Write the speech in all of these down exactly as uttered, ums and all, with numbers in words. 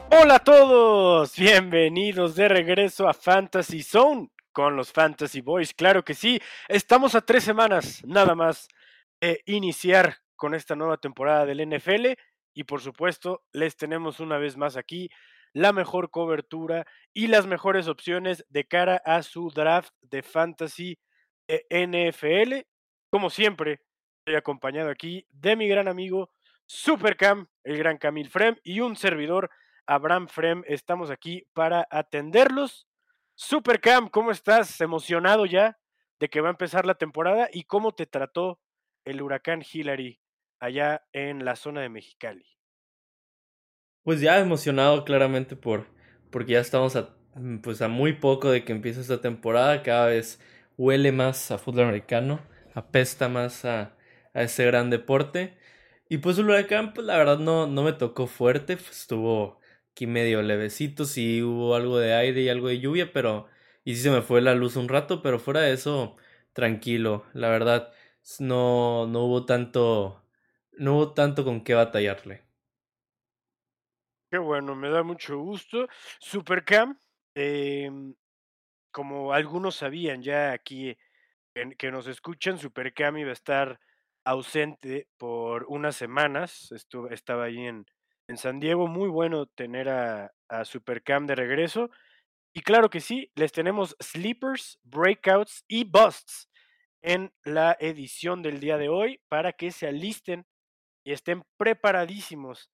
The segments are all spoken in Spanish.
Hola a todos, bienvenidos de regreso a Fantasy Zone con los Fantasy Boys. Claro que sí, estamos a tres semanas nada más de iniciar con esta nueva temporada del N F L y por supuesto les tenemos una vez más aquí la mejor cobertura y las mejores opciones de cara a su draft de Fantasy de N F L. Como siempre, estoy acompañado aquí de mi gran amigo Supercam, el gran Camil Frem y un servidor Abraham Frem, estamos aquí para atenderlos. Supercam, ¿cómo estás? ¿Emocionado ya de que va a empezar la temporada? ¿Y cómo te trató el huracán Hillary allá en la zona de Mexicali? Pues ya emocionado claramente por porque ya estamos a, mm, pues a muy poco de que empiece esta temporada. Cada vez huele más a fútbol americano, apesta más a, a ese gran deporte. Y pues el huracán, pues la verdad no, no me tocó fuerte, pues estuvo aquí medio levecito, sí hubo algo de aire y algo de lluvia, pero y sí se me fue la luz un rato, pero fuera de eso, tranquilo, la verdad, no, no hubo tanto, no hubo tanto con qué batallarle. Qué bueno, me da mucho gusto. Supercam, eh, como algunos sabían ya aquí en, que nos escuchan, Supercam iba a estar ausente por unas semanas. Estuve, estaba ahí en, en San Diego. Muy bueno tener a, a Supercam de regreso. Y claro que sí, les tenemos sleepers, breakouts y busts en la edición del día de hoy para que se alisten y estén preparadísimos.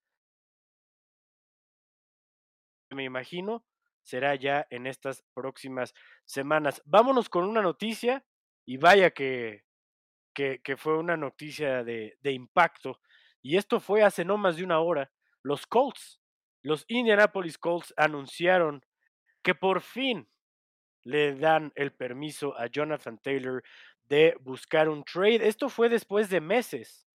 Me imagino será ya en estas próximas semanas. Vámonos con una noticia y vaya que, que, que fue una noticia de, de impacto. Y esto fue hace no más de una hora. Los Colts, los Indianapolis Colts anunciaron que por fin le dan el permiso a Jonathan Taylor de buscar un trade. Esto fue después de meses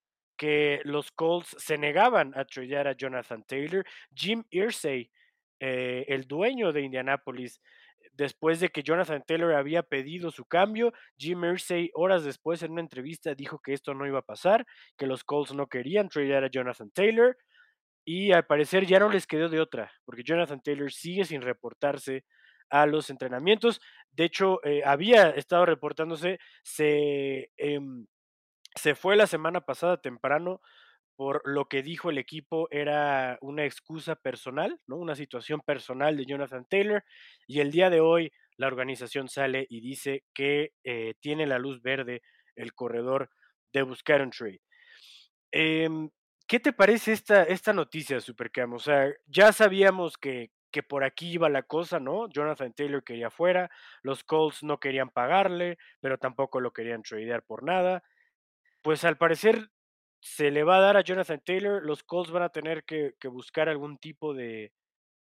que los Colts se negaban a tradear a Jonathan Taylor. Jim Irsay, eh, el dueño de Indianapolis, después de que Jonathan Taylor había pedido su cambio, Jim Irsay horas después en una entrevista dijo que esto no iba a pasar, que los Colts no querían tradear a Jonathan Taylor y al parecer ya no les quedó de otra, porque Jonathan Taylor sigue sin reportarse a los entrenamientos. De hecho, eh, había estado reportándose, se, eh, se fue la semana pasada temprano por lo que dijo el equipo era una excusa personal, ¿no? Una situación personal de Jonathan Taylor. Y el día de hoy la organización sale y dice que eh, tiene la luz verde el corredor de buscar un trade. Eh, ¿Qué te parece esta, esta noticia, Supercam? O sea, ya sabíamos que, que por aquí iba la cosa, ¿no? Jonathan Taylor quería fuera, los Colts no querían pagarle, pero tampoco lo querían tradear por nada. Pues al parecer se le va a dar a Jonathan Taylor, los Colts van a tener que, que buscar algún tipo de,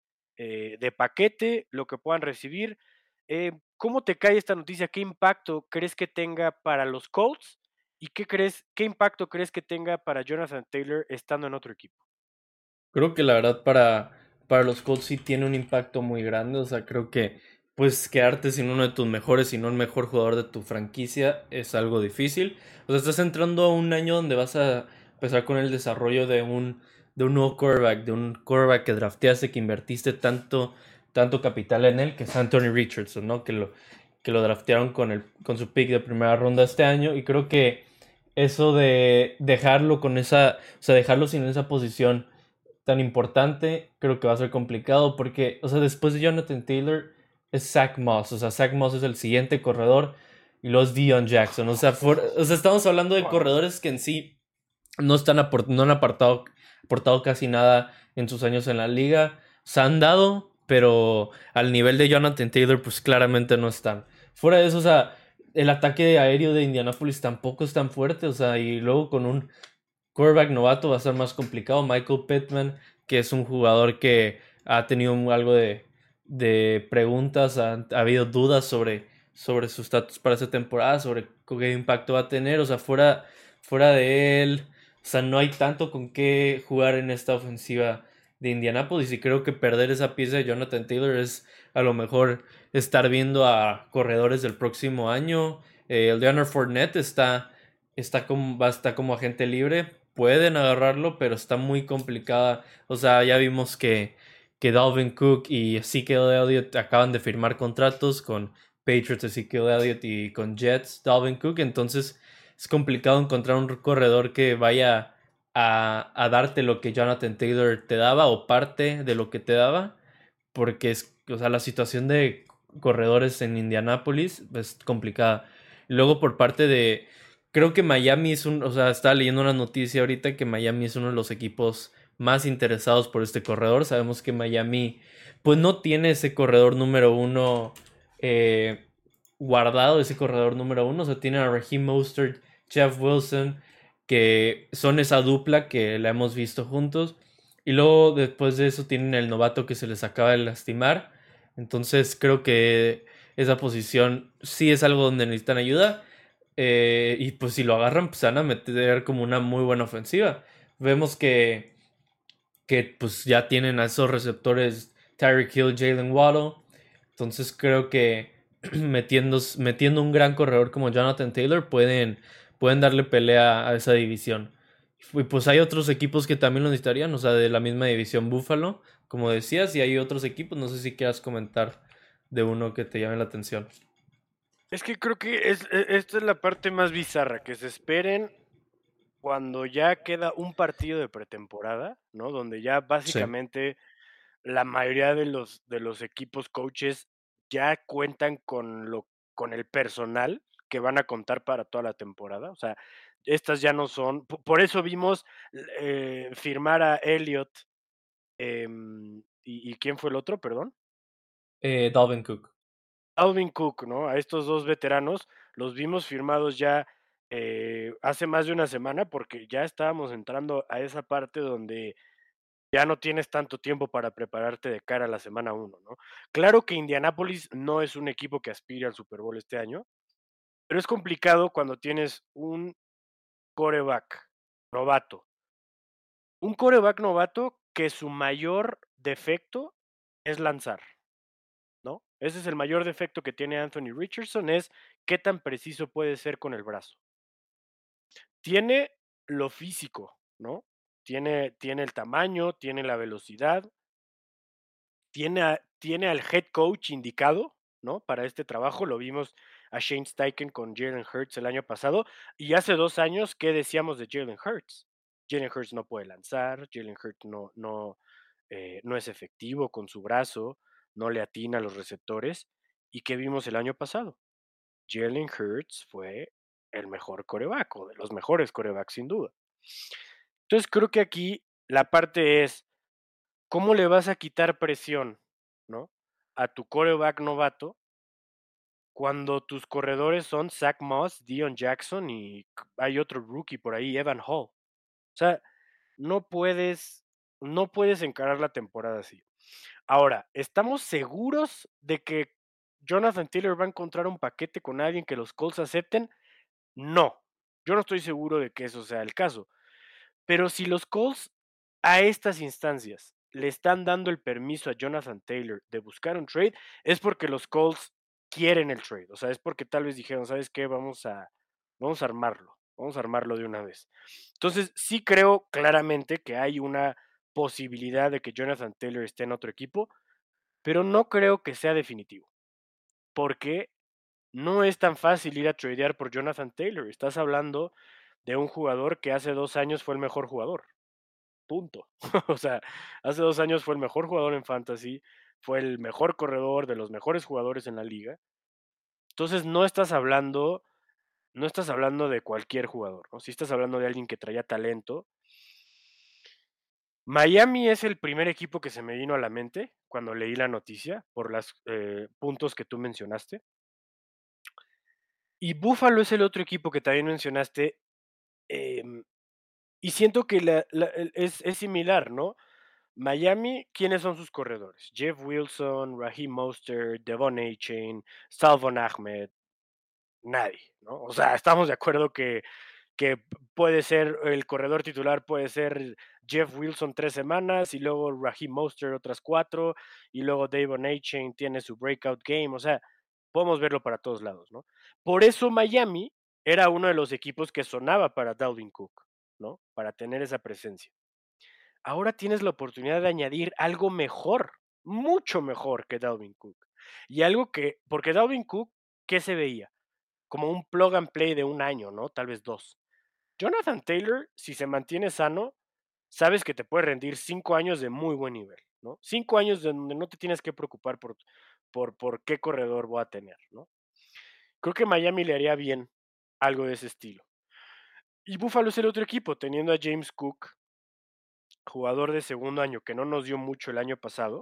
eh, de paquete, lo que puedan recibir. Eh, ¿Cómo te cae esta noticia? ¿Qué impacto crees que tenga para los Colts? ¿Y qué crees, qué impacto crees que tenga para Jonathan Taylor estando en otro equipo? Creo que la verdad para, para los Colts sí tiene un impacto muy grande. O sea, creo que pues quedarte sin uno de tus mejores, sin un mejor jugador de tu franquicia es algo difícil. O sea, estás entrando a un año donde vas a empezar con el desarrollo de un, de un nuevo quarterback, de un quarterback que drafteaste, que invertiste tanto, tanto capital en él, que es Anthony Richardson, ¿no? Que lo, que lo draftearon con, el, con su pick de primera ronda este año. Y creo que eso de dejarlo con esa, o sea, dejarlo sin esa posición tan importante, creo que va a ser complicado porque, o sea, después de Jonathan Taylor es Zach Moss, o sea, Zach Moss es el siguiente corredor y los Dion Jackson, o sea, for, o sea, estamos hablando de Wow. corredores que en sí no están aport, no han apartado, aportado casi nada en sus años en la liga, se han dado, pero al nivel de Jonathan Taylor, pues claramente no están. Fuera de eso, o sea, el ataque aéreo de Indianapolis tampoco es tan fuerte, o sea, y luego con un quarterback novato va a ser más complicado. Michael Pittman, que es un jugador que ha tenido algo de, de preguntas, ha, ha, habido dudas sobre, sobre su estatus para esta temporada, sobre qué impacto va a tener. O sea, fuera, fuera de él, o sea, no hay tanto con qué jugar en esta ofensiva de Indianapolis. Y creo que perder esa pieza de Jonathan Taylor es a lo mejor estar viendo a corredores del próximo año. Eh, el Leonard Fournette está, está como, va a estar como agente libre, pueden agarrarlo, pero está muy complicada. O sea, ya vimos que, que Dalvin Cook y Ezekiel Elliott acaban de firmar contratos con Patriots, Ezekiel Elliott y con Jets, Dalvin Cook. Entonces es complicado encontrar un corredor que vaya a, a darte lo que Jonathan Taylor te daba o parte de lo que te daba, porque es, o sea, la situación de corredores en Indianápolis es complicada. Y luego por parte de, creo que Miami es un, o sea, estaba leyendo una noticia ahorita que Miami es uno de los equipos más interesados por este corredor. Sabemos que Miami, pues no tiene ese corredor número uno eh, guardado, ese corredor número uno. O sea, tiene a Raheem Mostert, Jeff Wilson, que son esa dupla que la hemos visto juntos. Y luego después de eso tienen el novato que se les acaba de lastimar. Entonces creo que esa posición sí es algo donde necesitan ayuda. Eh, y pues si lo agarran, pues van a meter como una muy buena ofensiva. Vemos que, que pues ya tienen a esos receptores Tyreek Hill, Jalen Waddle. Entonces creo que metiendo, metiendo un gran corredor como Jonathan Taylor pueden, pueden darle pelea a esa división. Y pues hay otros equipos que también lo necesitarían, o sea, de la misma división Buffalo, como decías, y hay otros equipos, no sé si quieras comentar de uno que te llame la atención. Es que creo que es, e- esta es la parte más bizarra, que se esperen cuando ya queda un partido de pretemporada, ¿no? Donde ya Sí. básicamente la mayoría de los, de los equipos coaches ya cuentan con lo, con el personal que van a contar para toda la temporada. O sea, estas ya no son. po- Por eso vimos eh, firmar a Elliot. em, y, ¿Y quién fue el otro, perdón? Eh, Dalvin Cook. Alvin Cook, ¿no? A estos dos veteranos los vimos firmados ya eh, hace más de una semana porque ya estábamos entrando a esa parte donde ya no tienes tanto tiempo para prepararte de cara a la semana uno, ¿no? Claro que Indianapolis no es un equipo que aspire al Super Bowl este año, pero es complicado cuando tienes un coreback novato. Un coreback novato que su mayor defecto es lanzar, ¿no? Ese es el mayor defecto que tiene Anthony Richardson, es qué tan preciso puede ser con el brazo. Tiene lo físico, ¿no? Tiene, tiene el tamaño, tiene la velocidad, tiene, a- tiene al head coach indicado, ¿no? Para este trabajo. Lo vimos a Shane Steichen con Jalen Hurts el año pasado. Y hace dos años, ¿qué decíamos de Jalen Hurts? Jalen Hurts no puede lanzar, Jalen Hurts no, no, eh, no es efectivo con su brazo, no le atina a los receptores. ¿Y qué vimos el año pasado? Jalen Hurts fue el mejor coreback, o de los mejores corebacks sin duda. Entonces creo que aquí la parte es, ¿cómo le vas a quitar presión, ¿no? A tu coreback novato cuando tus corredores son Zach Moss, Dion Jackson y hay otro rookie por ahí, Evan Hall? O sea, no puedes, no puedes encarar la temporada así. Ahora, ¿estamos seguros de que Jonathan Taylor va a encontrar un paquete con alguien que los Colts acepten? No, yo no estoy seguro de que eso sea el caso. Pero si los Colts a estas instancias le están dando el permiso a Jonathan Taylor de buscar un trade, es porque los Colts quieren el trade. O sea, es porque tal vez dijeron, ¿sabes qué? Vamos a, vamos a armarlo. Vamos a armarlo de una vez. Entonces, sí creo claramente que hay una posibilidad de que Jonathan Taylor esté en otro equipo, pero no creo que sea definitivo. Porque no es tan fácil ir a tradear por Jonathan Taylor. Estás hablando de un jugador que hace dos años fue el mejor jugador. Punto. O sea, hace dos años fue el mejor jugador en fantasy, fue el mejor corredor, de los mejores jugadores en la liga. Entonces no estás hablando, no estás hablando de cualquier jugador, ¿no? Si estás hablando de alguien que traía talento. Miami es el primer equipo que se me vino a la mente cuando leí la noticia por los eh, puntos que tú mencionaste. Y Buffalo es el otro equipo que también mencionaste. em, y siento que la- la- el- es, es similar, ¿no? Miami, ¿quiénes son sus corredores? Jeff Wilson, Raheem Mostert, Devon Achane, Salvon Ahmed, nadie, ¿no? O sea, estamos de acuerdo que, que puede ser, el corredor titular puede ser Jeff Wilson tres semanas y luego Raheem Mostert otras cuatro y luego Devon Achane tiene su breakout game, o sea, podemos verlo para todos lados, ¿no? Por eso Miami era uno de los equipos que sonaba para Dalvin Cook, ¿no? Para tener esa presencia. ahora tienes la oportunidad de añadir algo mejor, mucho mejor que Dalvin Cook. Y algo que, porque Dalvin Cook, ¿qué se veía? Como un plug and play de un año, ¿no? Tal vez dos. Jonathan Taylor, si se mantiene sano, sabes que te puede rendir cinco años de muy buen nivel, ¿no? Cinco años de donde no te tienes que preocupar por, por, por qué corredor voy a tener, ¿no? Creo que Miami le haría bien algo de ese estilo. Y Buffalo es el otro equipo, teniendo a James Cook, jugador de segundo año que no nos dio mucho el año pasado,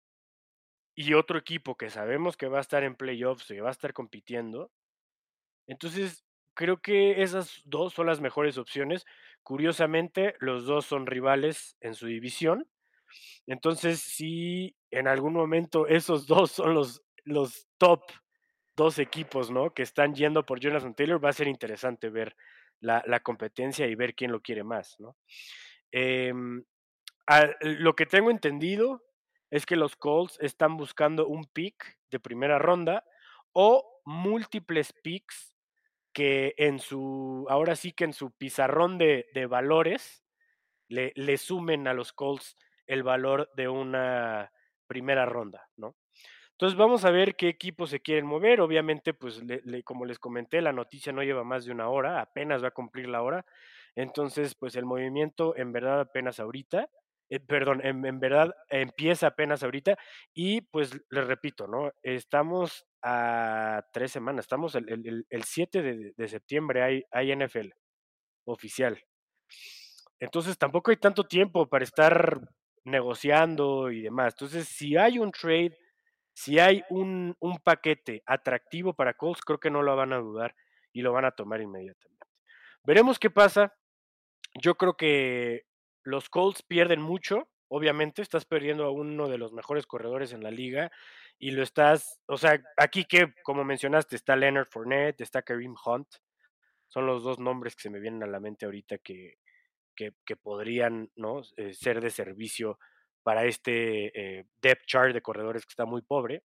y otro equipo que sabemos que va a estar en playoffs, que va a estar compitiendo. Entonces, creo que esas dos son las mejores opciones. Curiosamente, los dos son rivales en su división. Entonces, si en algún momento esos dos son los, los top dos equipos, ¿no? Que están yendo por Jonathan Taylor, va a ser interesante ver la, la competencia y ver quién lo quiere más, ¿no? Eh, a, lo que tengo entendido es que los Colts están buscando un pick de primera ronda o múltiples picks que en su, ahora sí que en su pizarrón de, de valores le, le, sumen a los Colts el valor de una primera ronda, ¿no? Entonces vamos a ver qué equipos se quieren mover. Obviamente, pues le, le, como les comenté, la noticia no lleva más de una hora, apenas va a cumplir la hora. Entonces, pues el movimiento en verdad apenas ahorita, eh, perdón, en, en, verdad empieza apenas ahorita. Y pues les repito, ¿no? Estamos a tres semanas, estamos el, el, el siete de, de septiembre, hay, hay N F L oficial. Entonces tampoco hay tanto tiempo para estar negociando y demás. Entonces, si hay un trade, si hay un, un paquete atractivo para Colts, creo que no lo van a dudar y lo van a tomar inmediatamente. Veremos qué pasa. Yo creo que los Colts pierden mucho. Obviamente, estás perdiendo a uno de los mejores corredores en la liga y lo estás, o sea, aquí que, como mencionaste, está Leonard Fournette, está Kareem Hunt. Son los dos nombres que se me vienen a la mente ahorita que, que, que podrían, ¿no? eh, ser de servicio para este eh, depth chart de corredores que está muy pobre.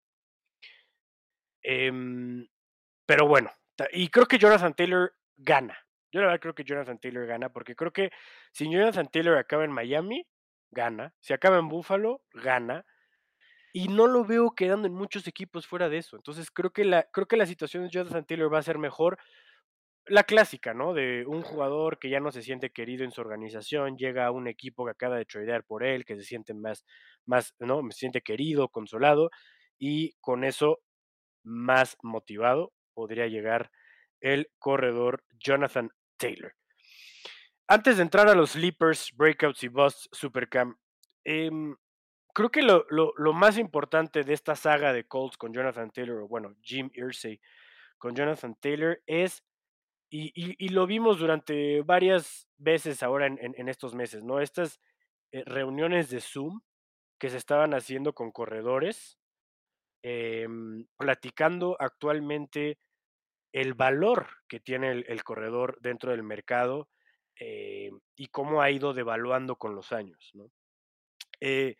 Eh, pero bueno, y creo que Jonathan Taylor gana. Yo la verdad creo que Jonathan Taylor gana, porque creo que si Jonathan Taylor acaba en Miami, gana. Si acaba en Buffalo, gana. Y no lo veo quedando en muchos equipos fuera de eso. Entonces creo que la, creo que la situación de Jonathan Taylor va a ser mejor. La clásica, ¿no? De un jugador que ya no se siente querido en su organización, llega a un equipo que acaba de tradear por él, que se siente más, más, ¿no? Se siente querido, consolado, y con eso más motivado podría llegar el corredor Jonathan Taylor. Antes de entrar a los sleepers, breakouts y busts, Supercam, eh, creo que lo, lo, lo, más importante de esta saga de Colts con Jonathan Taylor, o bueno, Jim Irsay con Jonathan Taylor es, y, y, y lo vimos durante varias veces ahora en, en, en estos meses, ¿no? Estas eh, reuniones de Zoom que se estaban haciendo con corredores, eh, platicando actualmente el valor que tiene el, el corredor dentro del mercado eh, y cómo ha ido devaluando con los años, ¿no? Eh,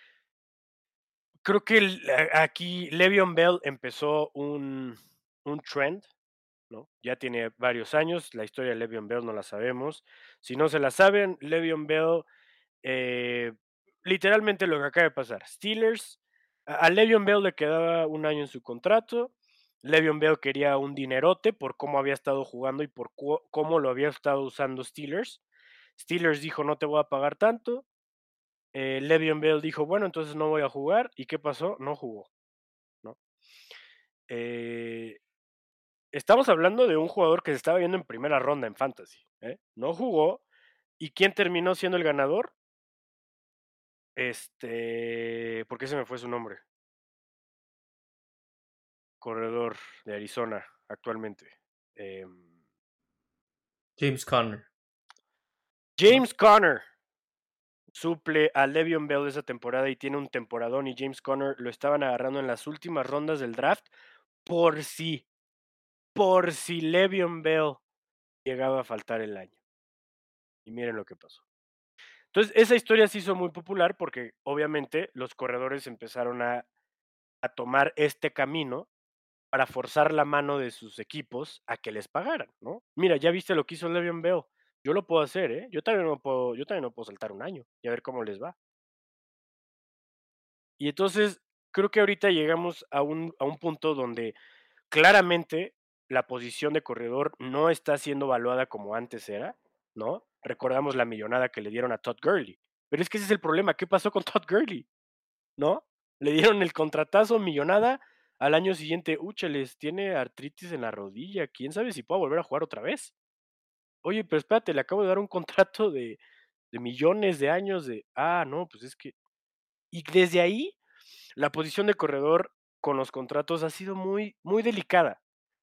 creo que el, aquí Le'Veon Bell empezó un, un trend, ¿no? Ya tiene varios años, la historia de Le'Veon Bell no la sabemos. Si no se la saben, Le'Veon Bell, eh, literalmente lo que acaba de pasar, Steelers, a, a Le'Veon Bell le quedaba un año en su contrato, Le'Veon Bell quería un dinerote por cómo había estado jugando y por cómo lo había estado usando Steelers. Steelers dijo, no te voy a pagar tanto. Eh, Le'Veon Bell dijo, bueno, entonces no voy a jugar. ¿Y qué pasó? No jugó, ¿no? Eh, estamos hablando de un jugador que se estaba viendo en primera ronda en Fantasy. ¿eh? No jugó. ¿Y quién terminó siendo el ganador? Este, ¿por qué se me fue su nombre? Corredor de Arizona actualmente. Eh, James Conner. James ¿no? Conner suple a Le'Veon Bell esa temporada y tiene un temporadón y James Conner lo estaban agarrando en las últimas rondas del draft por si, por si Le'Veon Bell llegaba a faltar el año. Y miren lo que pasó. Entonces, esa historia se hizo muy popular porque obviamente los corredores empezaron a, a tomar este camino para forzar la mano de sus equipos a que les pagaran, ¿no? Mira, ya viste lo que hizo Le'Veon Bell. Yo lo puedo hacer, ¿eh? Yo también no puedo, yo también no puedo saltar un año y a ver cómo les va. Y entonces, creo que ahorita llegamos a un, a un punto donde claramente la posición de corredor no está siendo evaluada como antes era, ¿no? Recordamos la millonada que le dieron a Todd Gurley. Pero es que ese es el problema. ¿Qué pasó con Todd Gurley? ¿No? Le dieron el contratazo millonada. Al año siguiente, úchales, tiene artritis en la rodilla. ¿Quién sabe si pueda volver a jugar otra vez? Oye, pero espérate, le acabo de dar un contrato de, de millones de años de... Ah, no, pues es que... Y desde ahí, la posición de corredor con los contratos ha sido muy, muy delicada.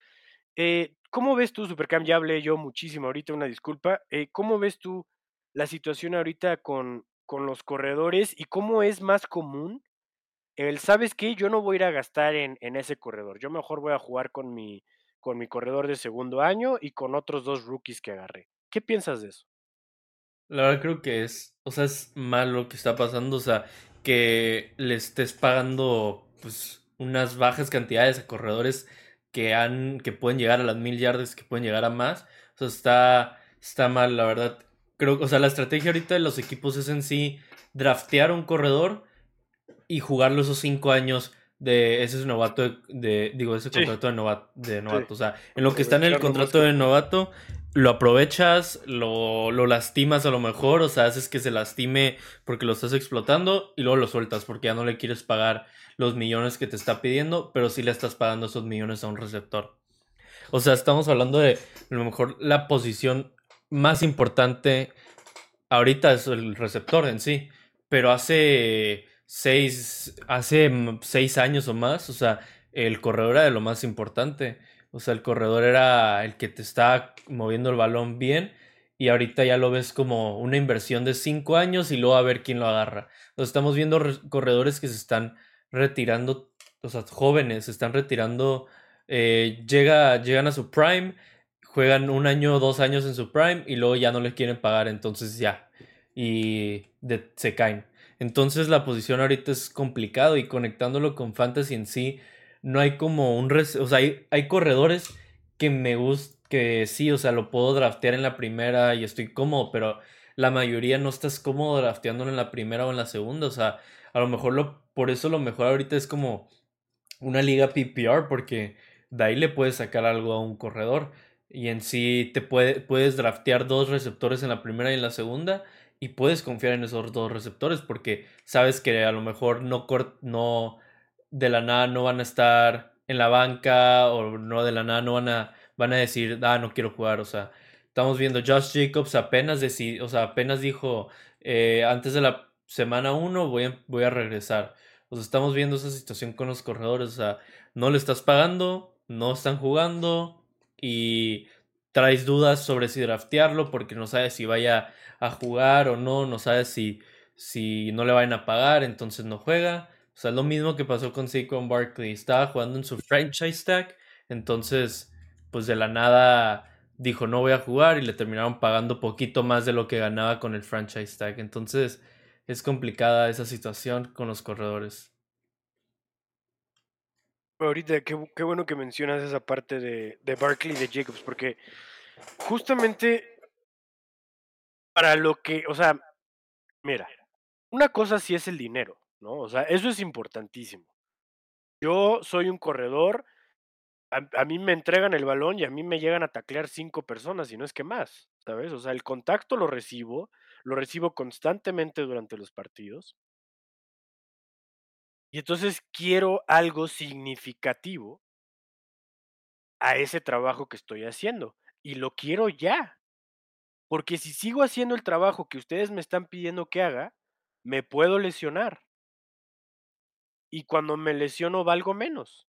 Eh, ¿Cómo ves tú, Supercam? Ya hablé yo muchísimo ahorita, una disculpa. Eh, ¿Cómo ves tú la situación ahorita con, con los corredores y cómo es más común el, ¿sabes qué? Yo no voy a ir a gastar en, en ese corredor. Yo mejor voy a jugar con mi, con mi corredor de segundo año y con otros dos rookies que agarré. ¿Qué piensas de eso? La verdad creo que es, o sea, es malo lo que está pasando, o sea, que le estés pagando pues unas bajas cantidades a corredores que han, que pueden llegar a las mil yardas, que pueden llegar a más. O sea, está, está mal, la verdad. Creo, o sea, la estrategia ahorita de los equipos es en sí draftear un corredor y jugarlo esos cinco años de ese novato de, de- digo, ese Sí, contrato de novato, de sí. novato. O sea, en lo que está en el Aprovechar lo más contrato que de pueda. novato, lo aprovechas, lo, lo lastimas a lo mejor, o sea, haces que se lastime porque lo estás explotando y luego lo sueltas porque ya no le quieres pagar los millones que te está pidiendo, pero sí le estás pagando esos millones a un receptor. O sea, estamos hablando de a lo mejor la posición más importante ahorita es el receptor en sí, pero hace seis, hace mm, seis años o más, o sea, el corredor era de lo más importante. O sea, el corredor era el que te está moviendo el balón bien y ahorita ya lo ves como una inversión de cinco años y luego a ver quién lo agarra. Entonces estamos viendo re- corredores que se están retirando, o sea, jóvenes se están retirando, eh, llega, llegan a su prime, juegan un año o dos años en su prime y luego ya no les quieren pagar, entonces ya, y de- se caen. Entonces la posición ahorita es complicado y conectándolo con Fantasy en sí, no hay como un... res- O sea, hay, hay corredores que me gustan, que sí, o sea, lo puedo draftear en la primera y estoy cómodo, pero la mayoría no estás cómodo drafteándolo en la primera o en la segunda, o sea, a lo mejor lo, por eso lo mejor ahorita es como una liga P P R porque de ahí le puedes sacar algo a un corredor y en sí te puede, puedes draftear dos receptores en la primera y en la segunda y puedes confiar en esos dos receptores porque sabes que a lo mejor no, cort- no de la nada no van a estar en la banca o no de la nada no van a, van a decir, ah, no quiero jugar, o sea, estamos viendo Josh Jacobs apenas deci- o sea, apenas dijo, eh, antes de la semana uno voy a, voy a regresar. Pues estamos viendo esa situación con los corredores, o sea, no le estás pagando, no están jugando y traes dudas sobre si draftearlo porque no sabes si vaya a jugar o no, no sabes si, si no le vayan a pagar, entonces no juega. O sea, es lo mismo que pasó con Saquon Barkley, estaba jugando en su franchise tag, entonces pues de la nada dijo no voy a jugar y le terminaron pagando poquito más de lo que ganaba con el franchise tag, entonces es complicada esa situación con los corredores. Ahorita, qué, bu- qué bueno que mencionas esa parte de, de Barkley y de Jacobs, porque justamente para lo que, o sea, mira, una cosa sí es el dinero, ¿no? O sea, eso es importantísimo. Yo soy un corredor, a, a mí me entregan el balón y a mí me llegan a taclear cinco personas, y no es que más, ¿sabes? O sea, el contacto lo recibo, lo recibo constantemente durante los partidos, y entonces quiero algo significativo a ese trabajo que estoy haciendo, y lo quiero ya, porque si sigo haciendo el trabajo que ustedes me están pidiendo que haga, me puedo lesionar, y cuando me lesiono valgo menos.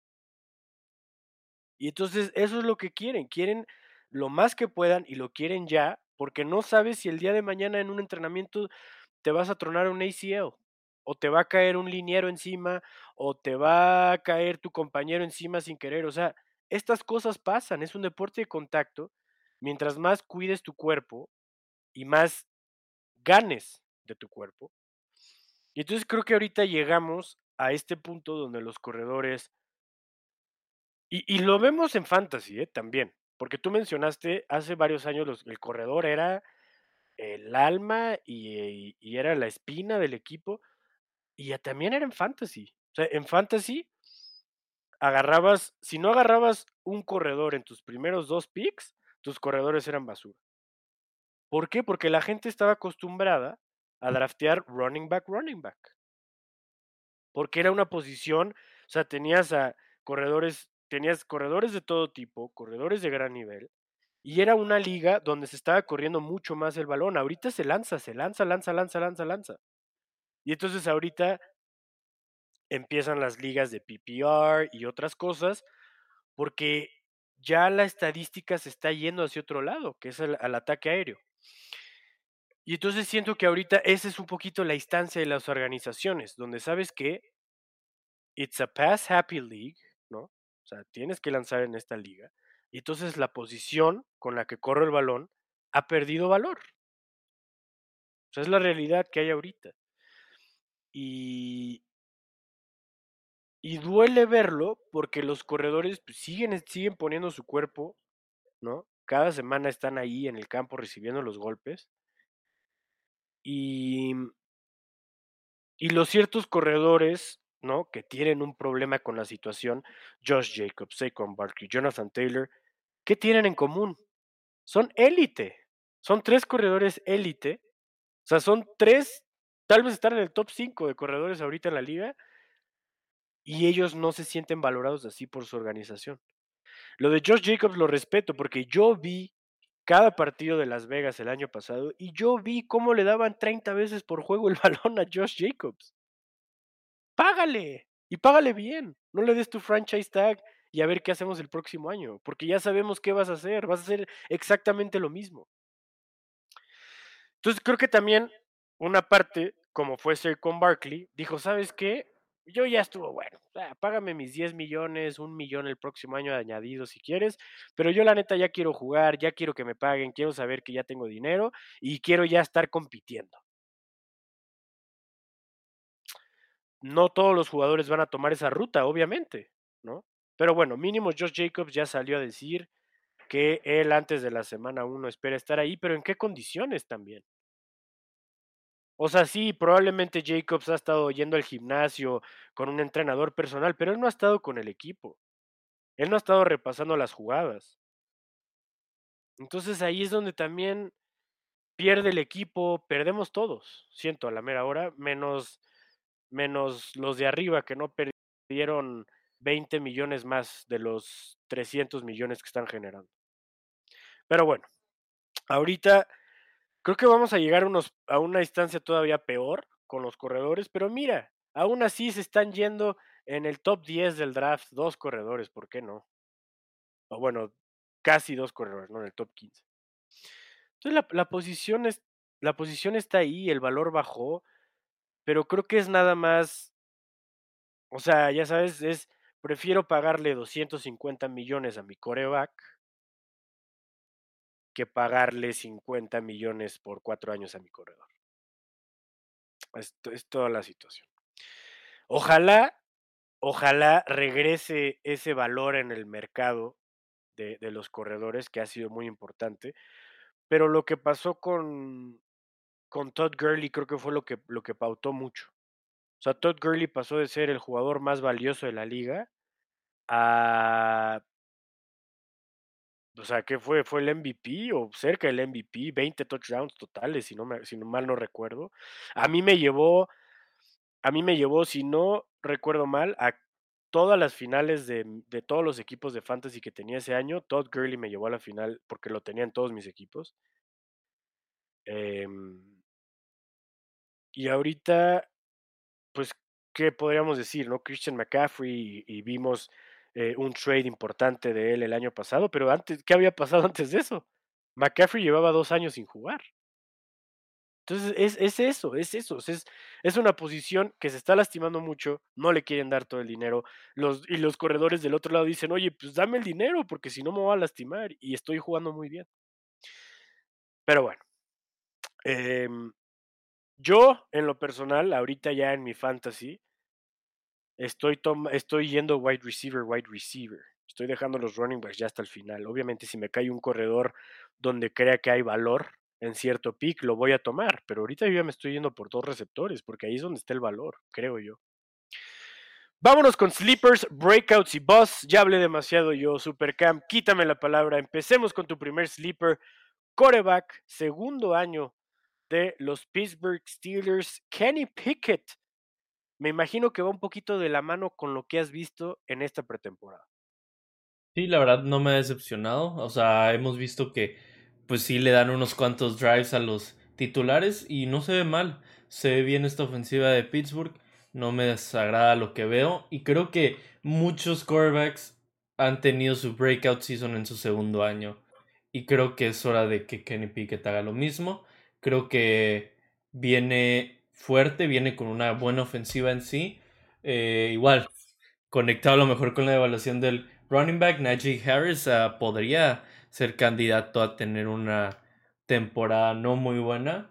Y entonces eso es lo que quieren, quieren lo más que puedan y lo quieren ya, porque no sabes si el día de mañana en un entrenamiento te vas a tronar un A C L, o te va a caer un liniero encima, o te va a caer tu compañero encima sin querer. O sea, estas cosas pasan, es un deporte de contacto. Mientras más cuides tu cuerpo y más ganes de tu cuerpo. Y entonces creo que ahorita llegamos a este punto donde los corredores Y, y lo vemos en fantasy, ¿eh? También, porque tú mencionaste hace varios años los- el corredor era, el alma y, y era la espina del equipo, y ya también era en fantasy. O sea, en fantasy agarrabas, si no agarrabas un corredor en tus primeros dos picks, tus corredores eran basura. ¿Por qué? Porque la gente estaba acostumbrada a draftear running back, running back. Porque era una posición, o sea, tenías a corredores, tenías corredores de todo tipo, corredores de gran nivel, y era una liga donde se estaba corriendo mucho más el balón. Ahorita se lanza, se lanza, lanza, lanza, lanza, lanza. Y entonces ahorita empiezan las ligas de P P R y otras cosas, porque ya la estadística se está yendo hacia otro lado, que es el, al ataque aéreo. Y entonces siento que ahorita esa es un poquito la instancia de las organizaciones, donde sabes que it's a pass happy league, ¿no? O sea, tienes que lanzar en esta liga. Y entonces la posición con la que corre el balón ha perdido valor. O sea, es la realidad que hay ahorita. Y, y duele verlo porque los corredores pues, siguen, siguen poniendo su cuerpo, ¿no? Cada semana están ahí en el campo recibiendo los golpes. Y, y los ciertos corredores, ¿no? Que tienen un problema con la situación, Josh Jacobs, Saquon Barkley, Jonathan Taylor, ¿qué tienen en común? Son élite. Son tres corredores élite. O sea, son tres, tal vez están en el top cinco de corredores ahorita en la liga y ellos no se sienten valorados así por su organización. Lo de Josh Jacobs lo respeto porque yo vi cada partido de Las Vegas el año pasado y yo vi cómo le daban treinta veces por juego el balón a Josh Jacobs. Págale y págale bien. No le des tu franchise tag y a ver qué hacemos el próximo año, porque ya sabemos qué vas a hacer. Vas a hacer exactamente lo mismo. Entonces creo que también una parte, como fue ser con Barkley, dijo, ¿sabes qué? Yo ya estuvo bueno, ah, págame mis diez millones, un millón el próximo año de añadido si quieres, pero yo la neta ya quiero jugar, ya quiero que me paguen, quiero saber que ya tengo dinero y quiero ya estar compitiendo. No todos los jugadores van a tomar esa ruta, obviamente, ¿no? Pero bueno, mínimo Josh Jacobs ya salió a decir que él antes de la semana uno espera estar ahí, pero ¿en qué condiciones también? O sea, sí, probablemente Jacobs ha estado yendo al gimnasio con un entrenador personal, pero él no ha estado con el equipo. Él no ha estado repasando las jugadas. Entonces ahí es donde también pierde el equipo, perdemos todos, siento a la mera hora, menos, menos los de arriba que no perdieron veinte millones más de los trescientos millones que están generando. Pero bueno, ahorita creo que vamos a llegar a, unos, a una instancia todavía peor con los corredores, pero mira, aún así se están yendo en el top diez del draft dos corredores, ¿por qué no? O bueno, casi dos corredores, ¿no? En el top quince. Entonces la, la posición es, la posición está ahí, el valor bajó, pero creo que es nada más, o sea, ya sabes, es, prefiero pagarle doscientos cincuenta millones a mi coreback que pagarle cincuenta millones por cuatro años a mi corredor. Esto es toda la situación. Ojalá, ojalá regrese ese valor en el mercado de, de los corredores, que ha sido muy importante. Pero lo que pasó con, con Todd Gurley creo que fue lo que, lo que pautó mucho. O sea, Todd Gurley pasó de ser el jugador más valioso de la liga a... O sea, ¿qué fue? ¿Fue el M V P o cerca del M V P? veinte touchdowns totales, si no, me, si no mal no recuerdo. A mí me llevó a mí me llevó, si no recuerdo mal, a todas las finales de, de todos los equipos de fantasy que tenía ese año. Todd Gurley me llevó a la final porque lo tenía en todos mis equipos. Eh, y ahorita, pues, ¿qué podríamos decir? ¿No? Christian McCaffrey y, y vimos eh, un trade importante de él el año pasado, pero antes, ¿qué había pasado antes de eso? McCaffrey llevaba dos años sin jugar. Entonces, es, es eso, es eso, es, es una posición que se está lastimando mucho, no le quieren dar todo el dinero, los, y los corredores del otro lado dicen, oye, pues dame el dinero, porque si no me voy a lastimar, y estoy jugando muy bien. Pero bueno, eh, yo en lo personal, ahorita ya en mi fantasy, estoy, estoy yendo wide receiver, wide receiver. Estoy dejando los running backs ya hasta el final. Obviamente, si me cae un corredor donde crea que hay valor en cierto pick, lo voy a tomar, pero ahorita yo ya me estoy yendo por dos receptores, porque ahí es donde está el valor, creo yo. Vámonos con sleepers, breakouts y busts. Ya hablé demasiado yo, Supercam, quítame la palabra. Empecemos con tu primer sleeper, quarterback, segundo año de los Pittsburgh Steelers, Kenny Pickett. Me imagino que va un poquito de la mano con lo que has visto en esta pretemporada. Sí, la verdad no me ha decepcionado. O sea, hemos visto que pues sí le dan unos cuantos drives a los titulares y no se ve mal. Se ve bien esta ofensiva de Pittsburgh. No me desagrada lo que veo. Y creo que muchos quarterbacks han tenido su breakout season en su segundo año. Y creo que es hora de que Kenny Pickett haga lo mismo. Creo que viene fuerte, viene con una buena ofensiva en sí. Eh, igual, conectado a lo mejor con la evaluación del running back, Najee Harris uh, podría ser candidato a tener una temporada no muy buena.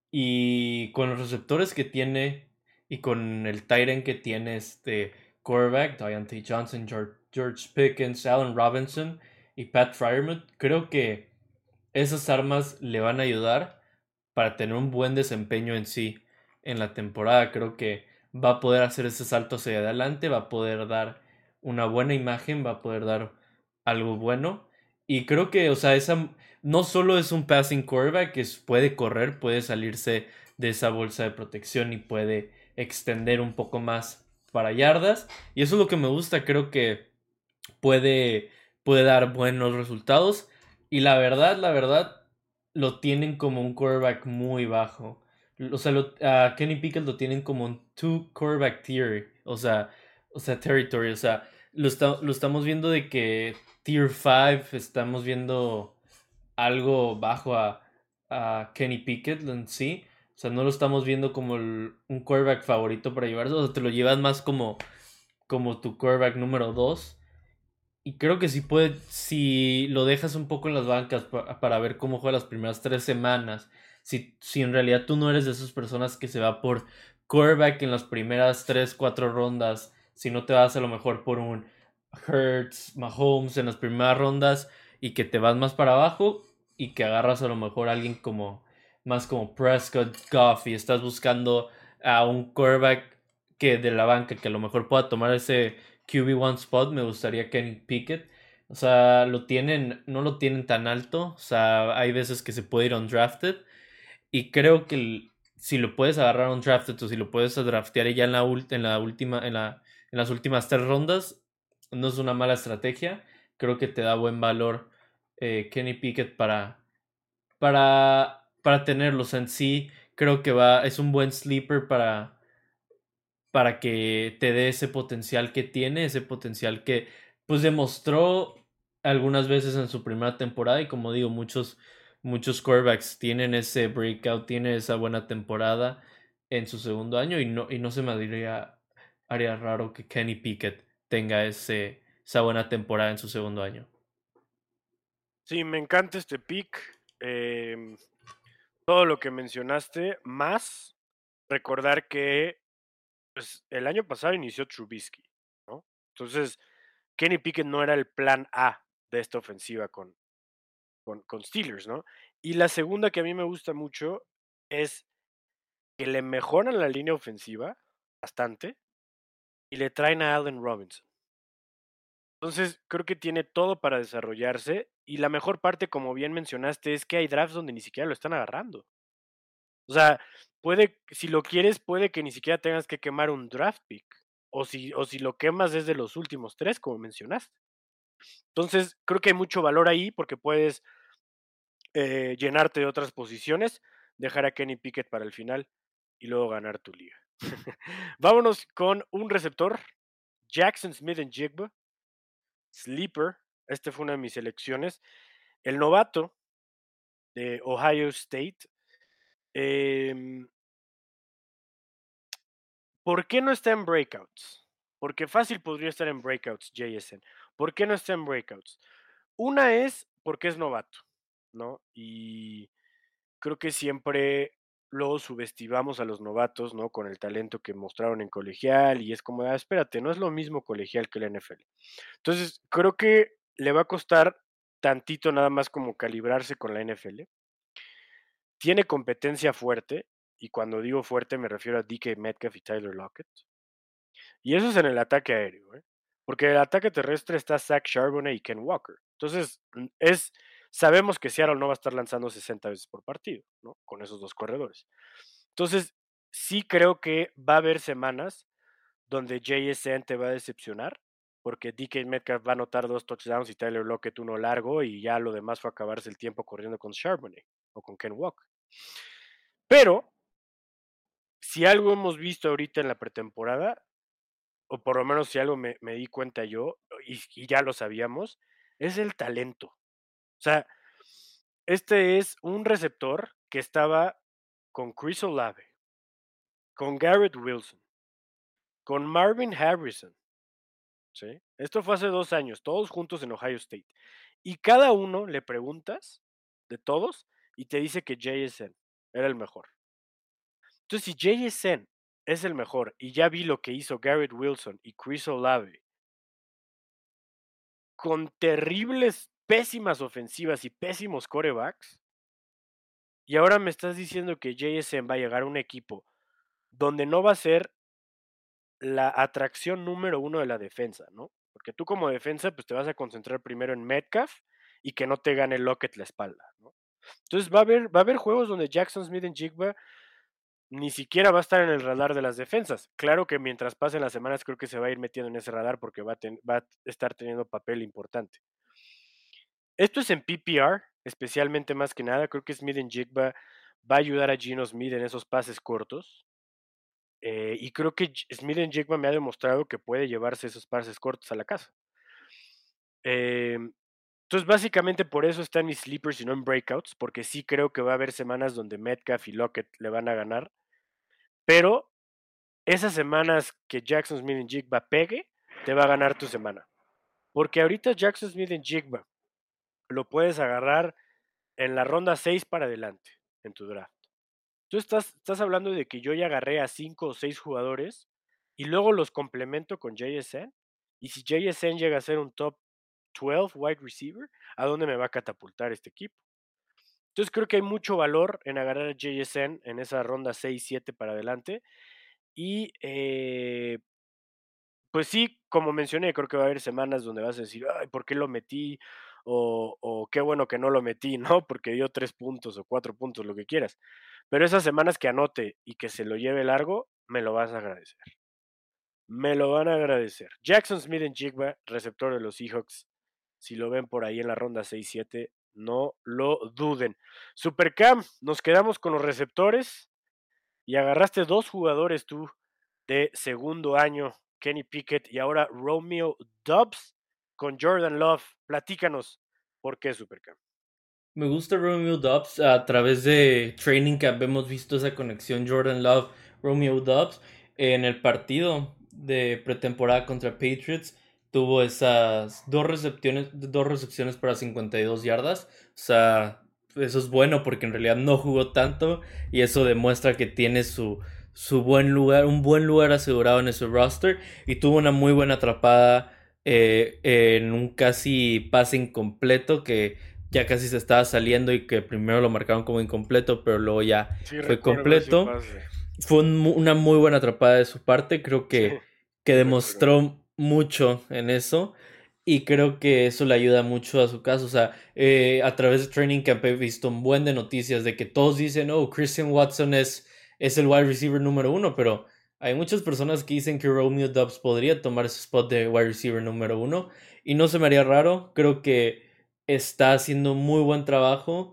Y con los receptores que tiene y con el tight end que tiene este quarterback, Deontay Johnson, George, George Pickens, Allen Robinson y Pat Fryermuth, creo que esas armas le van a ayudar para tener un buen desempeño en sí en la temporada. Creo que va a poder hacer ese salto hacia adelante, va a poder dar una buena imagen, va a poder dar algo bueno. Y creo que, o sea, esa no solo es un passing quarterback que puede correr, puede salirse de esa bolsa de protección y puede extender un poco más para yardas. Y eso es lo que me gusta, creo que puede, puede dar buenos resultados. Y la verdad, la verdad, lo tienen como un quarterback muy bajo. O sea, lo, a Kenny Pickett lo tienen como un two quarterback tier. O sea, o sea, territory. O sea, lo, está, lo estamos viendo de que tier five, estamos viendo algo bajo a, a Kenny Pickett en sí. O sea, no lo estamos viendo como el, un quarterback favorito para llevarse. O sea, te lo llevas más como, como tu quarterback número dos. Y creo que si puede, si lo dejas un poco en las bancas pa- para ver cómo juega las primeras tres semanas, si, si en realidad tú no eres de esas personas que se va por quarterback en las primeras tres, cuatro rondas, si no te vas a lo mejor por un Hurts, Mahomes en las primeras rondas y que te vas más para abajo y que agarras a lo mejor a alguien como más como Prescott, Goff y estás buscando a un quarterback que de la banca que a lo mejor pueda tomar ese Q B uno spot, me gustaría Kenny Pickett. O sea, lo tienen, no lo tienen tan alto. O sea, hay veces que se puede ir undrafted. Y creo que el- si lo puedes agarrar undrafted o si lo puedes draftear ya en la, ult- en la última, en la, en las últimas tres rondas, no es una mala estrategia. Creo que te da buen valor eh, Kenny Pickett para, para, para tenerlos en sí. Creo que va, es un buen sleeper para para que te dé ese potencial que tiene, ese potencial que pues demostró algunas veces en su primera temporada y como digo, muchos muchos quarterbacks tienen ese breakout, tienen esa buena temporada en su segundo año y no y no se me haría, haría raro que Kenny Pickett tenga ese esa buena temporada en su segundo año. Sí, me encanta este pick. Eh, todo lo que mencionaste, más recordar que pues, el año pasado inició Trubisky, ¿no? Entonces, Kenny Pickett no era el plan A de esta ofensiva con, con, con Steelers, ¿no? Y la segunda que a mí me gusta mucho es que le mejoran la línea ofensiva bastante y le traen a Allen Robinson. Entonces, creo que tiene todo para desarrollarse y la mejor parte, como bien mencionaste, es que hay drafts donde ni siquiera lo están agarrando. O sea, puede, si lo quieres, puede que ni siquiera tengas que quemar un draft pick. O si, o si lo quemas desde los últimos tres, como mencionaste. Entonces, creo que hay mucho valor ahí porque puedes eh, llenarte de otras posiciones, dejar a Kenny Pickett para el final y luego ganar tu liga. Vámonos con un receptor, Jackson Smith en Jigba, Sleeper. Este fue una de mis elecciones. El novato de Ohio State. Eh, ¿Por qué no está en breakouts? Porque fácil podría estar en breakouts, J S N. ¿Por qué no está en breakouts? Una es porque es novato, ¿no? Y creo que siempre lo subestimamos a los novatos, ¿no? Con el talento que mostraron en colegial y es como, ah, espérate, no es lo mismo colegial que la N F L. Entonces, creo que le va a costar tantito nada más como calibrarse con la N F L. tiene competencia fuerte, y cuando digo fuerte me refiero a D K Metcalf y Tyler Lockett. Y eso es en el ataque aéreo, ¿eh? Porque en el ataque terrestre está Zach Charbonnet y Ken Walker. Entonces, es, sabemos que Seattle no va a estar lanzando sesenta veces por partido, ¿no? Con esos dos corredores. Entonces, sí creo que va a haber semanas donde J S N te va a decepcionar, porque D K Metcalf va a anotar dos touchdowns y Tyler Lockett uno largo, y ya lo demás fue acabarse el tiempo corriendo con Charbonnet o con Ken Walker. Pero, si algo hemos visto ahorita en la pretemporada, o por lo menos si algo me, me di cuenta yo, y, y, ya lo sabíamos, es el talento. O sea, este es un receptor que estaba con Chris Olave, con Garrett Wilson, con Marvin Harrison, ¿sí? Esto fue hace dos años, todos juntos en Ohio State. Y cada uno le preguntas, de todos, y te dice que J S N era el mejor. Entonces, si J S N es el mejor, y ya vi lo que hizo Garrett Wilson y Chris Olave, con terribles, pésimas ofensivas y pésimos corebacks, y ahora me estás diciendo que J S N va a llegar a un equipo donde no va a ser la atracción número uno de la defensa, ¿no? Porque tú como defensa, pues te vas a concentrar primero en Metcalf y que no te gane Lockett la espalda, ¿no? Entonces va a haber, va a haber juegos donde Jackson Smith-Njigba ni siquiera va a estar en el radar de las defensas. Claro que mientras pasen las semanas creo que se va a ir metiendo en ese radar porque va a, ten, va a estar teniendo papel importante. Esto es en P P R, especialmente más que nada. Creo que Smith-Njigba va a ayudar a Geno Smith en esos pases cortos. Eh, y creo que Smith-Njigba me ha demostrado que puede llevarse esos pases cortos a la casa. Eh, entonces, básicamente por eso están mis sleepers y no en breakouts, porque sí creo que va a haber semanas donde Metcalf y Lockett le van a ganar. Pero esas semanas que Jackson Smith-Njigba pegue, te va a ganar tu semana. Porque ahorita Jackson Smith-Njigba lo puedes agarrar en la ronda seis para adelante en tu draft. Tú estás, estás hablando de que yo ya agarré a cinco o seis jugadores y luego los complemento con J S N. Y si J S N llega a ser un top doce wide receiver, ¿a dónde me va a catapultar este equipo? Entonces creo que hay mucho valor en agarrar a J S N en esa ronda seis siete para adelante. Y eh, pues sí, como mencioné, creo que va a haber semanas donde vas a decir, ay, ¿por qué lo metí? O, o qué bueno que no lo metí, ¿no? Porque dio tres puntos o cuatro puntos, lo que quieras. Pero esas semanas que anote y que se lo lleve largo, me lo vas a agradecer. Me lo van a agradecer. Jackson Smith-Njigba, receptor de los Seahawks. Si lo ven por ahí en la ronda seis siete, no lo duden. Supercam, nos quedamos con los receptores y agarraste dos jugadores tú de segundo año, Kenny Pickett y ahora Romeo Doubs con Jordan Love. Platícanos, ¿por qué Supercam? Me gusta Romeo Doubs. A través de Training Camp hemos visto esa conexión Jordan Love, Romeo Doubs. En el partido de pretemporada contra Patriots tuvo esas dos recepciones, dos recepciones para cincuenta y dos yardas. O sea, eso es bueno porque en realidad no jugó tanto y eso demuestra que tiene su, su buen lugar, un buen lugar asegurado en ese roster, y tuvo una muy buena atrapada eh, en un casi pase incompleto que ya casi se estaba saliendo y que primero lo marcaron como incompleto, pero luego ya Sí, fue recuerdo ese completo. pase. Fue un, una muy buena atrapada de su parte, creo que, Sí, que demostró recuerdo. mucho en eso, y creo que eso le ayuda mucho a su caso. O sea, eh, a través de Training Camp he visto un buen de noticias de que todos dicen, oh, Christian Watson es, es el wide receiver número uno, pero hay muchas personas que dicen que Romeo Doubs podría tomar ese spot de wide receiver número uno, y no se me haría raro. Creo que está haciendo muy buen trabajo,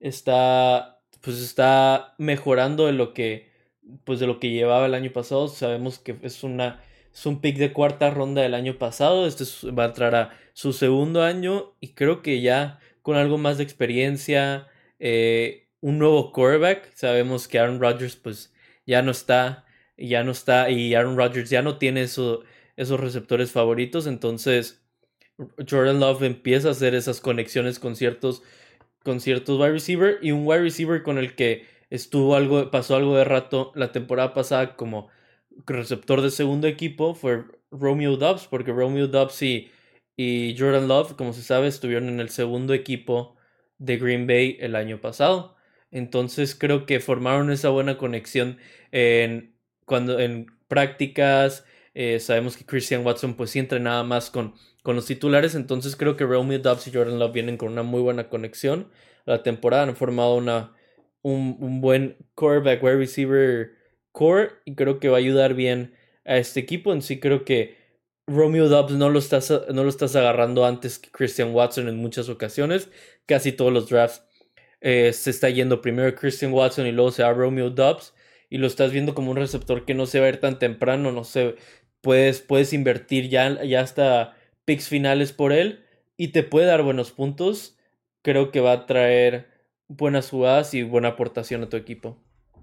está, pues está mejorando de lo que, pues de lo que llevaba el año pasado. Sabemos que es una, es un pick de cuarta ronda del año pasado. Este es, va a entrar a su segundo año y creo que ya con algo más de experiencia, eh, un nuevo quarterback. Sabemos que Aaron Rodgers pues ya no está, ya no está y Aaron Rodgers ya no tiene eso, esos receptores favoritos, entonces Jordan Love empieza a hacer esas conexiones con ciertos, con ciertos wide receiver, y un wide receiver con el que estuvo algo, pasó algo de rato la temporada pasada como receptor de segundo equipo fue Romeo Doubs, porque Romeo Doubs y, y Jordan Love, como se sabe, estuvieron en el segundo equipo de Green Bay el año pasado. Entonces creo que formaron esa buena conexión en, cuando, en prácticas. Eh, sabemos que Christian Watson pues sí entrenaba más con, con los titulares. Entonces creo que Romeo Doubs y Jordan Love vienen con una muy buena conexión. La temporada han formado una, un, un buen quarterback, wide receiver core. Y creo que va a ayudar bien a este equipo. En sí creo que Romeo Doubs no lo estás, no lo estás agarrando antes que Christian Watson en muchas ocasiones. Casi todos los drafts eh, se está yendo primero Christian Watson y luego se va Romeo Doubs. Y lo estás viendo como un receptor que no se va a ir tan temprano. No sé, puedes, puedes invertir ya, ya hasta picks finales por él. Y te puede dar buenos puntos. Creo que va a traer buenas jugadas y buena aportación a tu equipo.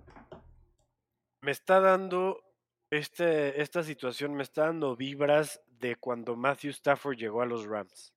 Me está dando, este, esta situación me está dando vibras de cuando Matthew Stafford llegó a los Rams.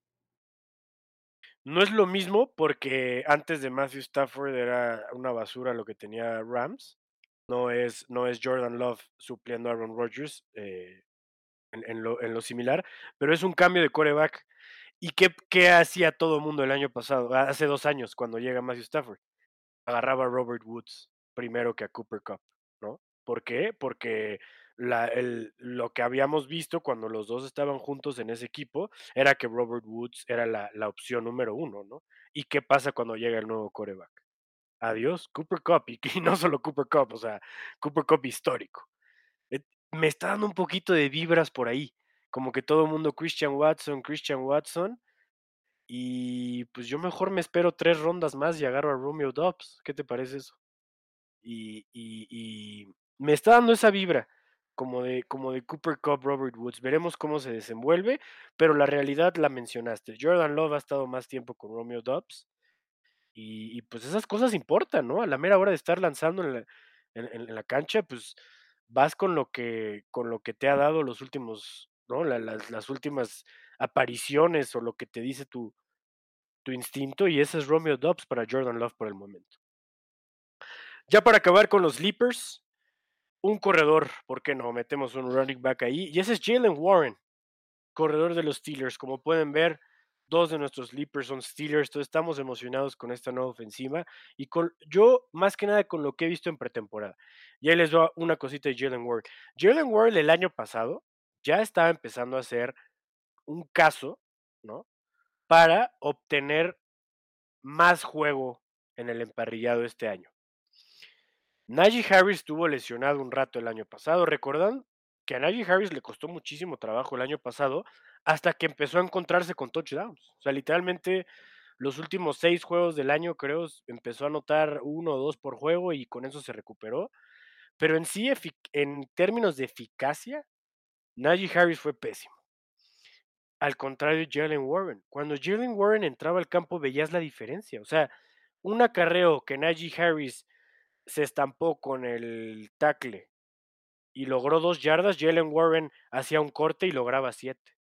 No es lo mismo porque antes de Matthew Stafford era una basura lo que tenía Rams. No es, no es Jordan Love supliendo a Aaron Rodgers eh, en, en lo, en lo similar, pero es un cambio de quarterback. ¿Y qué, qué hacía todo el mundo el año pasado, hace dos años, cuando llega Matthew Stafford? Agarraba a Robert Woods primero que a Cooper Cup, ¿no? ¿Por qué? Porque la, el, lo que habíamos visto cuando los dos estaban juntos en ese equipo era que Robert Woods era la, la opción número uno, ¿no? ¿Y qué pasa cuando llega el nuevo quarterback? Adiós, Cooper Cup, y, y no solo Cooper Cup, o sea, Cooper Cup histórico. Eh, Me está dando un poquito de vibras por ahí, como que todo el mundo Christian Watson, Christian Watson, y pues yo mejor me espero tres rondas más y agarro a Romeo Dobbs. ¿Qué te parece eso? Y, y, y me está dando esa vibra como de, como de Cooper Cup, Robert Woods. Veremos cómo se desenvuelve, pero la realidad la mencionaste. Jordan Love ha estado más tiempo con Romeo Dobbs y, y, pues esas cosas importan, ¿no? A la mera hora de estar lanzando en la, en, en la cancha, pues vas con lo que, con lo que te ha dado los últimos, ¿no? La, las, las últimas apariciones o lo que te dice tu, tu instinto y ese es Romeo Dobbs para Jordan Love por el momento. Ya para acabar con los Leapers, un corredor, ¿por qué no? Metemos un running back ahí. Y ese es Jalen Warren, corredor de los Steelers. Como pueden ver, dos de nuestros sleepers son Steelers. Entonces estamos emocionados con esta nueva ofensiva. Y con yo, más que nada, con lo que he visto en pretemporada. Y ahí les doy una cosita de Jalen Warren. Jalen Warren el año pasado ya estaba empezando a hacer un caso, ¿no? Para obtener más juego en el emparrillado este año. Najee Harris estuvo lesionado un rato el año pasado. Recordan que a Najee Harris le costó muchísimo trabajo el año pasado hasta que empezó a encontrarse con touchdowns. O sea, literalmente los últimos seis juegos del año, creo, empezó a anotar uno o dos por juego y con eso se recuperó. Pero en sí, en términos de eficacia, Najee Harris fue pésimo. Al contrario, Jalen Warren. Cuando Jalen Warren entraba al campo, veías la diferencia. O sea, un acarreo que Najee Harris se estampó con el tackle y logró dos yardas, Jalen Warren hacía un corte y lograba siete.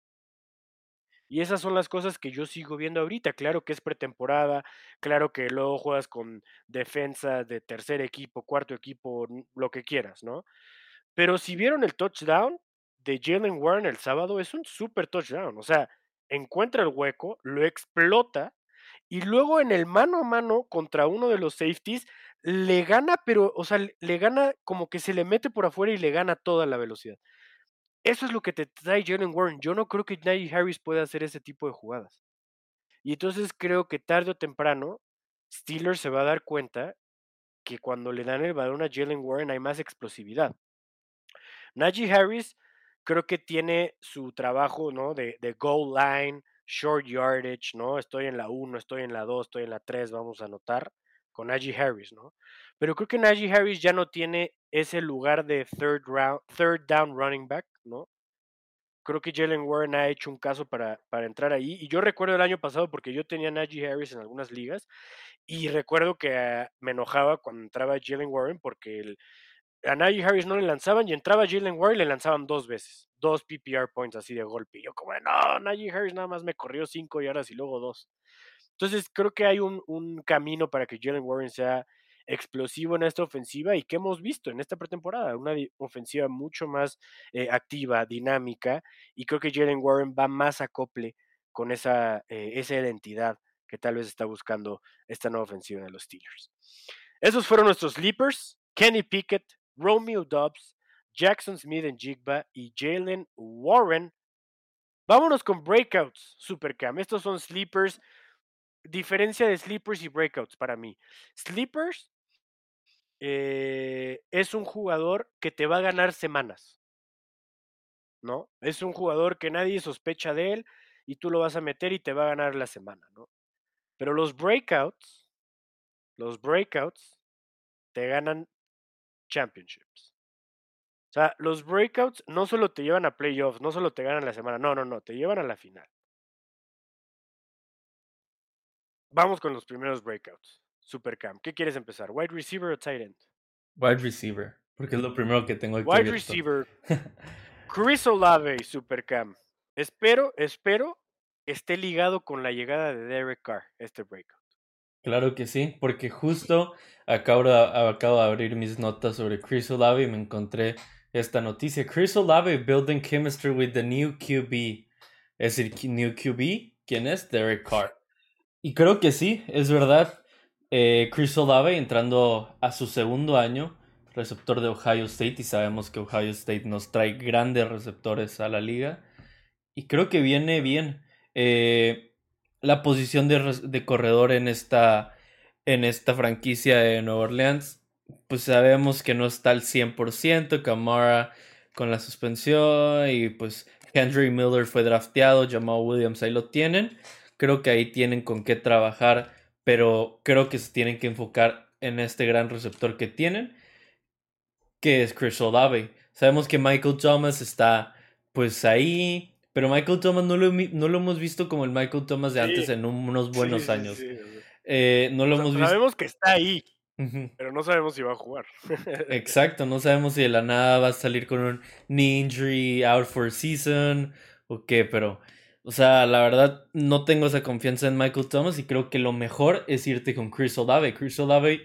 Y esas son las cosas que yo sigo viendo ahorita. Claro que es pretemporada, claro que luego juegas con defensa de tercer equipo, cuarto equipo, lo que quieras, ¿no? Pero si vieron el touchdown de Jalen Warren el sábado, es un super touchdown. O sea, encuentra el hueco, lo explota y luego en el mano a mano contra uno de los safeties le gana, pero, o sea, le gana como que se le mete por afuera y le gana toda la velocidad. Eso es lo que te trae Jalen Warren. Yo no creo que Najee Harris pueda hacer ese tipo de jugadas. Y entonces creo que tarde o temprano Steelers se va a dar cuenta que cuando le dan el balón a Jalen Warren hay más explosividad. Najee Harris creo que tiene su trabajo, ¿no? De, de goal line, short yardage, ¿no? Estoy en la uno, estoy en la dos, estoy en la tres, vamos a anotar con Najee Harris, ¿no? Pero creo que Najee Harris ya no tiene ese lugar de third round, third down running back, ¿no? Creo que Jalen Warren ha hecho un caso para, para entrar ahí. Y yo recuerdo el año pasado, porque yo tenía Najee Harris en algunas ligas, y recuerdo que uh, me enojaba cuando entraba Jalen Warren porque el, a Najee Harris no le lanzaban y entraba Jalen Warren y le lanzaban dos veces, dos P P R points así de golpe. Y yo como, no, Najee Harris nada más me corrió cinco yardas y luego dos. Entonces creo que hay un, un camino para que Jalen Warren sea explosivo en esta ofensiva y que hemos visto en esta pretemporada, una ofensiva mucho más eh, activa, dinámica, y creo que Jalen Warren va más acople con esa, eh, esa identidad que tal vez está buscando esta nueva ofensiva de los Steelers. Esos fueron nuestros sleepers: Kenny Pickett, Romeo Dobbs, Jackson Smith en Jigba y Jalen Warren. Vámonos con breakouts, Supercam. Estos son sleepers. Diferencia de sleepers y breakouts para mí. Sleepers eh, es un jugador que te va a ganar semanas, ¿no? Es un jugador que nadie sospecha de él y tú lo vas a meter y te va a ganar la semana, ¿no? Pero los breakouts, los breakouts te ganan championships. O sea, los breakouts no solo te llevan a playoffs, no solo te ganan la semana, no, no, no, te llevan a la final. Vamos con los primeros breakouts. Supercam, ¿qué quieres empezar? ¿Wide receiver o tight end? Wide receiver, porque es lo primero que tengo aquí Wide abierto. receiver, Chris Olave, Supercam. Espero, espero que esté ligado con la llegada de Derek Carr, este breakout. Claro que sí, porque justo acabo de, acabo de abrir mis notas sobre Chris Olave y me encontré esta noticia. Chris Olave building chemistry with the new Q B. Es decir, new Q B, ¿quién es? Derek Carr. Y creo que sí, es verdad. Eh, Chris Olave entrando a su segundo año, receptor de Ohio State, y sabemos que Ohio State nos trae grandes receptores a la liga. Y creo que viene bien. Eh, la posición de, de corredor en esta, en esta franquicia de Nueva Orleans, pues sabemos que no está al cien por ciento. Kamara con la suspensión y pues Henry Miller fue drafteado, Jamal Williams ahí lo tienen. Creo que ahí tienen con qué trabajar, pero creo que se tienen que enfocar en este gran receptor que tienen, que es Chris Olave. Sabemos que Michael Thomas está pues ahí, pero Michael Thomas no lo, no lo hemos visto como el Michael Thomas de Sí, antes en unos buenos sí, sí, años. sí. Eh, no lo O sea, hemos visto. sabemos que está ahí, Ujú. pero no sabemos si va a jugar. Exacto, no sabemos si de la nada va a salir con un knee injury, out for season o qué, pero, o sea, la verdad no tengo esa confianza en Michael Thomas y creo que lo mejor es irte con Chris Olave. Chris Olave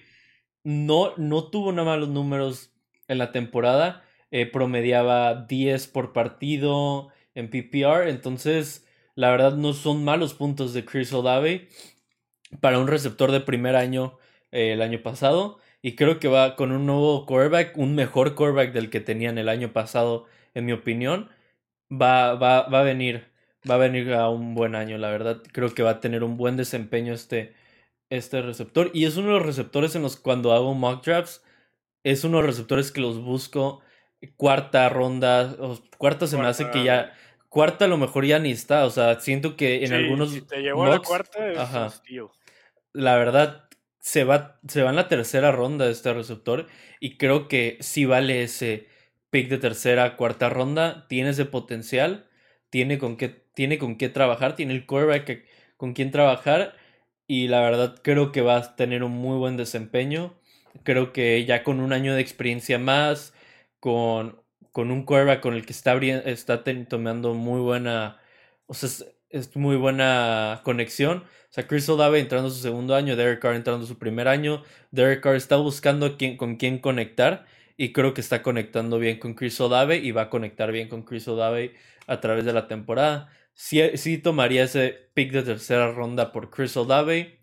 no, no tuvo nada malos números en la temporada, eh, promediaba diez por partido en P P R, entonces la verdad no son malos puntos de Chris Olave para un receptor de primer año eh, el año pasado. Y creo que va con un nuevo quarterback, un mejor quarterback del que tenían el año pasado, en mi opinión. Va, va, va a venir, va a venir a un buen año, la verdad. Creo que va a tener un buen desempeño este, este receptor. Y es uno de los receptores en los cuando hago mock drafts, es uno de los receptores que los busco cuarta ronda, o cuarta se me hace que Cuarta. ya, cuarta a lo mejor ya ni está. O sea, siento que en Sí, si algunos te llevó a la mocks, cuarta es un ajá, steal. la verdad, se va, se va en la tercera ronda de este receptor y creo que sí vale ese pick de tercera, cuarta ronda, tiene ese potencial, tiene con qué, tiene con qué trabajar, tiene el quarterback con quien trabajar y la verdad creo que va a tener un muy buen desempeño. Creo que ya con un año de experiencia más, con, con un quarterback con el que está, está tomando muy buena, o sea, es, es muy buena conexión. O sea, Chris Olave entrando su segundo año, Derek Carr entrando su primer año. Derek Carr está buscando quién, con quién conectar y creo que está conectando bien con Chris Olave y va a conectar bien con Chris Olave a través de la temporada. Sí, sí tomaría ese pick de tercera ronda por Chris Olave.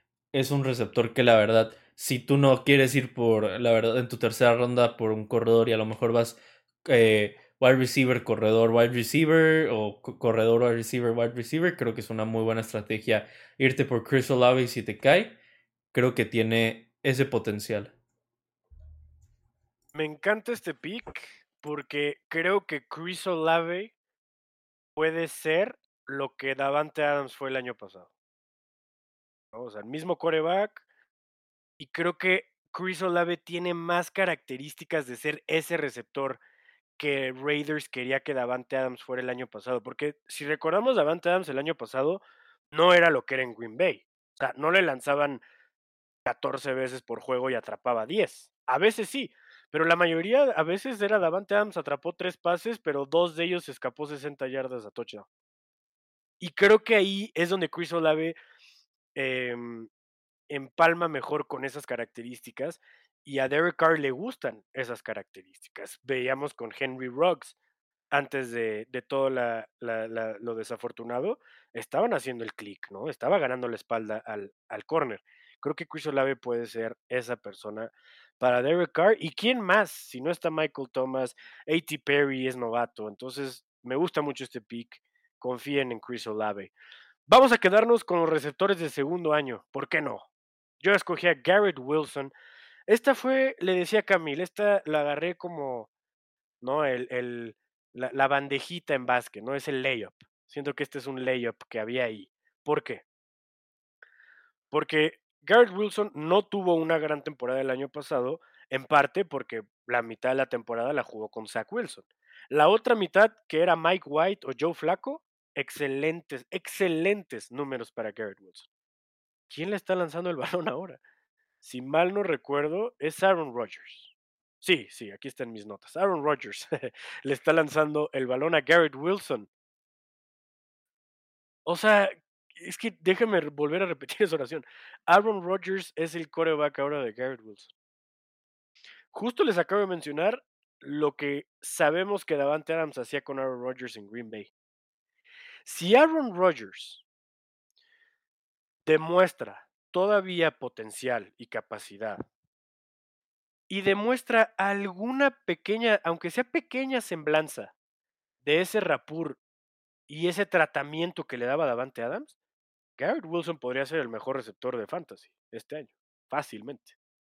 Es un receptor que la verdad, si tú no quieres ir por, la verdad, en tu tercera ronda por un corredor y a lo mejor vas eh, wide receiver, corredor, wide receiver o corredor, wide receiver, wide receiver, creo que es una muy buena estrategia irte por Chris Olave si te cae. Creo que tiene ese potencial. Me encanta este pick porque creo que Chris Olave puede ser lo que Davante Adams fue el año pasado, ¿no? O sea, el mismo quarterback, y creo que Chris Olave tiene más características de ser ese receptor que Raiders quería que Davante Adams fuera el año pasado, porque si recordamos, Davante Adams el año pasado no era lo que era en Green Bay. O sea, no le lanzaban catorce veces por juego y atrapaba diez. A veces sí, pero la mayoría, a veces era Davante Adams, atrapó tres pases, pero dos de ellos escapó sesenta yardas a touchdown. Y creo que ahí es donde Chris Olave eh, empalma mejor con esas características y a Derek Carr le gustan esas características. Veíamos con Henry Ruggs antes de, de todo la, la, la, lo desafortunado, estaban haciendo el click, ¿no? Estaba ganando la espalda al, al corner. Creo que Chris Olave puede ser esa persona para Derek Carr. ¿Y quién más? Si no está Michael Thomas, A T Perry es novato. Entonces, me gusta mucho este pick. Confíen en Chris Olave. Vamos a quedarnos con los receptores de segundo año. ¿Por qué no? Yo escogí a Garrett Wilson. Esta fue, le decía a Camille, esta la agarré como, ¿no? El, el, la, la bandejita en básquet, ¿no? Es el layup. Siento que este es un layup que había ahí. ¿Por qué? Porque Garrett Wilson no tuvo una gran temporada el año pasado, en parte porque la mitad de la temporada la jugó con Zach Wilson. La otra mitad, que era Mike White o Joe Flacco, excelentes, excelentes números para Garrett Wilson. ¿Quién le está lanzando el balón ahora? Si mal no recuerdo, es Aaron Rodgers. Sí, sí, aquí están mis notas. Aaron Rodgers le está lanzando el balón a Garrett Wilson. O sea, es que déjame volver a repetir esa oración. Aaron Rodgers es el quarterback ahora de Garrett Wilson. Justo les acabo de mencionar lo que sabemos que Davante Adams hacía con Aaron Rodgers en Green Bay. Si Aaron Rodgers demuestra todavía potencial y capacidad y demuestra alguna pequeña, aunque sea pequeña semblanza de ese rapport y ese tratamiento que le daba Davante Adams, Garrett Wilson podría ser el mejor receptor de fantasy este año, fácilmente.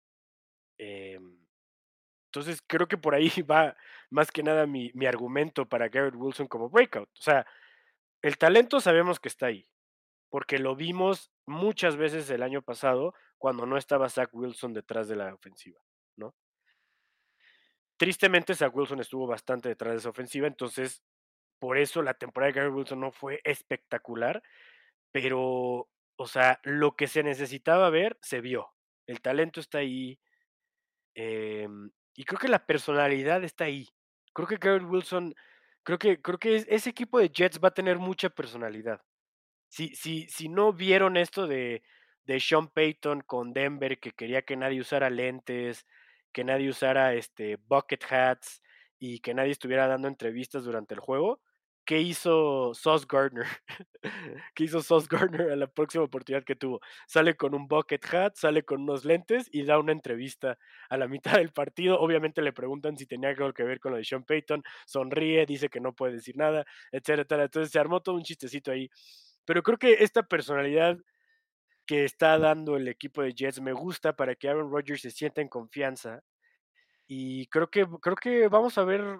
Eh, entonces creo que por ahí va más que nada mi, mi argumento para Garrett Wilson como breakout. O sea, el talento sabemos que está ahí, porque lo vimos muchas veces el año pasado cuando no estaba Zach Wilson detrás de la ofensiva, ¿no? Tristemente, Zach Wilson estuvo bastante detrás de esa ofensiva, entonces por eso la temporada de Garrett Wilson no fue espectacular, pero, o sea, lo que se necesitaba ver se vio. El talento está ahí, eh, y creo que la personalidad está ahí. Creo que Garrett Wilson, creo que, creo que es, ese equipo de Jets va a tener mucha personalidad. Si, si, si no vieron esto de, de Sean Payton con Denver, que quería que nadie usara lentes, que nadie usara este, bucket hats y que nadie estuviera dando entrevistas durante el juego, ¿qué hizo Sauce Gardner? ¿Qué hizo Sauce Gardner a la próxima oportunidad que tuvo? Sale con un bucket hat, sale con unos lentes y da una entrevista a la mitad del partido. Obviamente le preguntan si tenía algo que ver con lo de Sean Payton, sonríe, dice que no puede decir nada, etcétera. Entonces se armó todo un chistecito ahí. Pero creo que esta personalidad que está dando el equipo de Jets me gusta para que Aaron Rodgers se sienta en confianza. Y creo que, creo que vamos a ver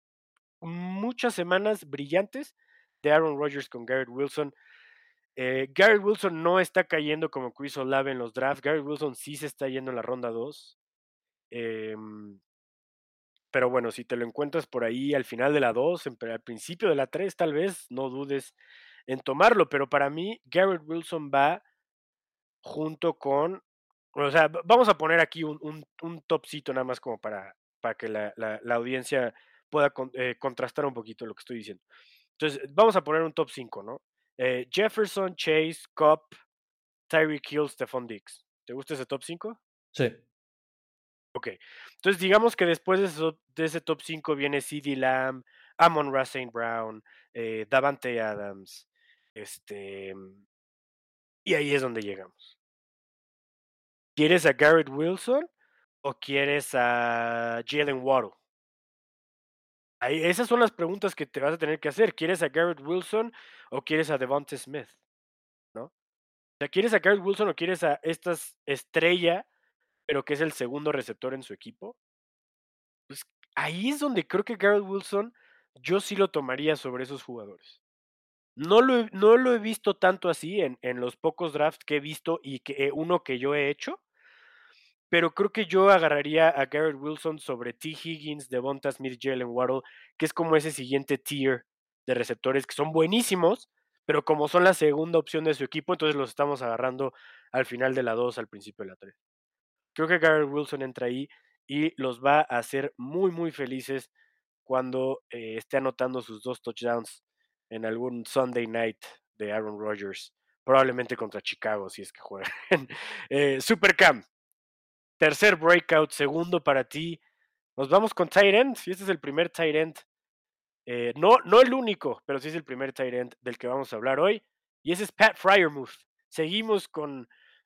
muchas semanas brillantes de Aaron Rodgers con Garrett Wilson. Eh, Garrett Wilson no está cayendo como Chris Olave en los drafts. Garrett Wilson sí se está yendo en la ronda dos. Eh, pero bueno, si te lo encuentras por ahí al final de la dos, al principio de la tres, tal vez no dudes en tomarlo. Pero para mí, Garrett Wilson va junto con, o sea, vamos a poner aquí un, un, un topcito nada más como para, para que la, la, la audiencia pueda con, eh, contrastar un poquito lo que estoy diciendo. Entonces, vamos a poner un top cinco, ¿no? Eh, Jefferson, Chase, Cobb, Tyreek Hill, Stephon Diggs. ¿Te gusta ese top cinco? Sí. Ok. Entonces, digamos que después de, eso, de ese top cinco viene CeeDee Lamb, Amon-Ra Saint Brown, eh, Davante Adams, este, y ahí es donde llegamos. ¿Quieres a Garrett Wilson o quieres a Jalen Waddle? Ahí, esas son las preguntas que te vas a tener que hacer. ¿Quieres a Garrett Wilson o quieres a Devonta Smith? ¿No? O sea, ¿quieres a Garrett Wilson o quieres a esta estrella, pero que es el segundo receptor en su equipo? Pues ahí es donde creo que Garrett Wilson yo sí lo tomaría sobre esos jugadores. No lo he, no lo he visto tanto así en, en los pocos drafts que he visto y que eh, uno que yo he hecho, pero creo que yo agarraría a Garrett Wilson sobre T. Higgins, Devonta Smith, Jalen Waddle, que es como ese siguiente tier de receptores que son buenísimos, pero como son la segunda opción de su equipo, entonces los estamos agarrando al final de la dos, al principio de la tres. Creo que Garrett Wilson entra ahí y los va a hacer muy, muy felices cuando eh, esté anotando sus dos touchdowns en algún Sunday night de Aaron Rodgers, probablemente contra Chicago, si es que juegan. eh, Supercam, tercer breakout, segundo para ti. Nos vamos con tight end, y este es el primer tight end. Eh, no, no el único, pero sí es el primer tight end del que vamos a hablar hoy. Y ese es Pat Freiermuth. Seguimos con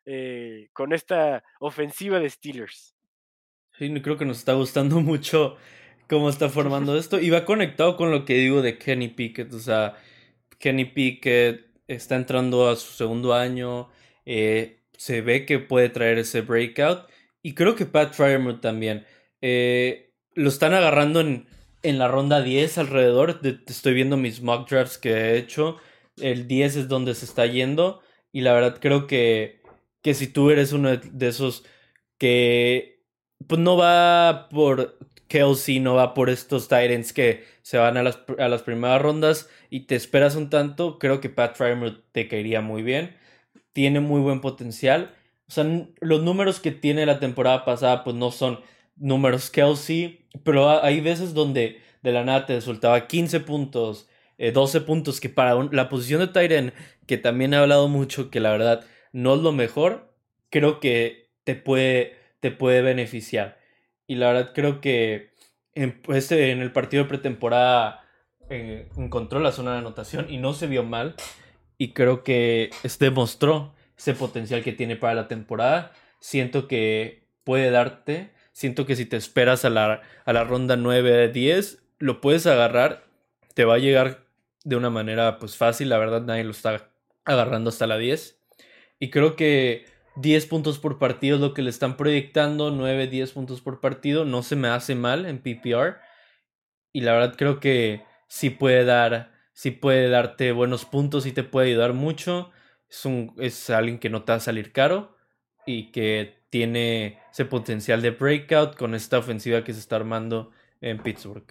eh, con esta ofensiva de Steelers. Sí, creo que nos está gustando mucho cómo está formando esto. Y va conectado con lo que digo de Kenny Pickett. O sea, Kenny Pickett está entrando a su segundo año. eh, se ve que puede traer ese breakout. Y creo que Pat Fryermuth también. Eh, lo están agarrando en, en la ronda diez alrededor. De- estoy viendo mis mock drafts que he hecho. El diez es donde se está yendo. Y la verdad creo que, que si tú eres uno de, de esos que pues no va por Kelsey, no va por estos Titans que se van a las, a las primeras rondas y te esperas un tanto, creo que Pat Fryermuth te caería muy bien. Tiene muy buen potencial. O sea, n- los números que tiene la temporada pasada, pues no son números Kelsey, pero ha- hay veces donde de la nada te soltaba quince puntos, eh, doce puntos, que para un- la posición de tight end, que también he hablado mucho, que la verdad no es lo mejor, creo que te puede, te puede beneficiar. Y la verdad creo que en, pues, en el partido de pretemporada eh, encontró la zona de anotación y no se vio mal. Y creo que es- demostró ese potencial que tiene para la temporada. Siento que puede darte. Siento que si te esperas a la, a la ronda nueve diez lo puedes agarrar. Te va a llegar de una manera pues fácil. La verdad, nadie lo está agarrando hasta la diez. Y creo que diez puntos por partido es lo que le están proyectando. Nueve diez puntos por partido. No se me hace mal en P P R. Y la verdad creo que sí puede dar, sí puede darte buenos puntos y te puede ayudar mucho. Es un, es alguien que no te va a salir caro y que tiene ese potencial de breakout con esta ofensiva que se está armando en Pittsburgh.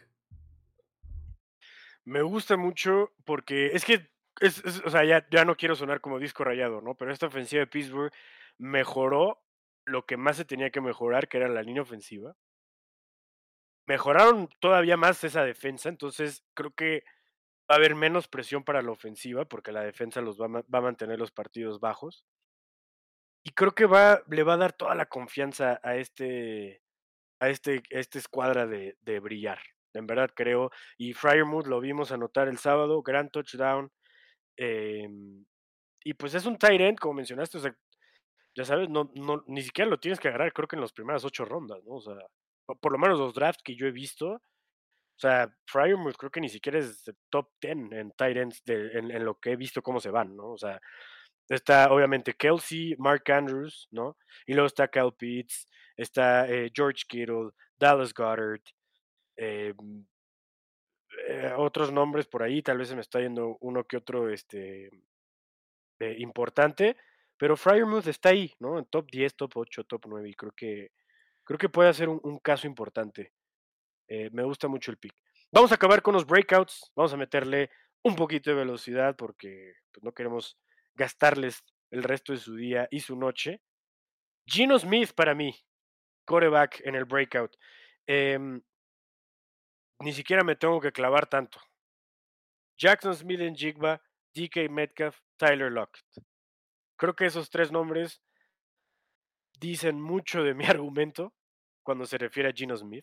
Me gusta mucho porque es que, es, es- o sea, ya, ya no quiero sonar como disco rayado, ¿no? Pero esta ofensiva de Pittsburgh mejoró lo que más se tenía que mejorar, que era la línea ofensiva. Mejoraron todavía más esa defensa, entonces creo que va a haber menos presión para la ofensiva porque la defensa los va a, ma- va a mantener los partidos bajos. Y creo que va, le va a dar toda la confianza a este, a este, a esta escuadra de, de brillar. En verdad creo. Y Fryermuth lo vimos anotar el sábado, gran touchdown. eh, y pues es un tight end, como mencionaste, o sea, ya sabes, no, no, ni siquiera lo tienes que agarrar, creo que en las primeras ocho rondas, ¿no? O sea, por, por lo menos los drafts que yo he visto, o sea, Fryermuth creo que ni siquiera es de top diez en tight ends de, en, en lo que he visto cómo se van, ¿no? O sea, está obviamente Kelsey, Mark Andrews, ¿no? Y luego está Kyle Pitts, está eh, George Kittle, Dallas Goddard, eh, eh, otros nombres por ahí, tal vez se me está yendo uno que otro este, eh, importante, pero Fryermuth está ahí, ¿no? En top diez, top ocho, top nueve, y creo que, creo que puede ser un, un caso importante. Eh, me gusta mucho el pick. Vamos a acabar con los breakouts, vamos a meterle un poquito de velocidad porque pues, no queremos gastarles el resto de su día y su noche. Gino Smith para mí, quarterback en el breakout. Em, ni siquiera me tengo que clavar tanto. Jackson Smith en Jigba, D K Metcalf, Tyler Lockett. Creo que esos tres nombres dicen mucho de mi argumento cuando se refiere a Gino Smith.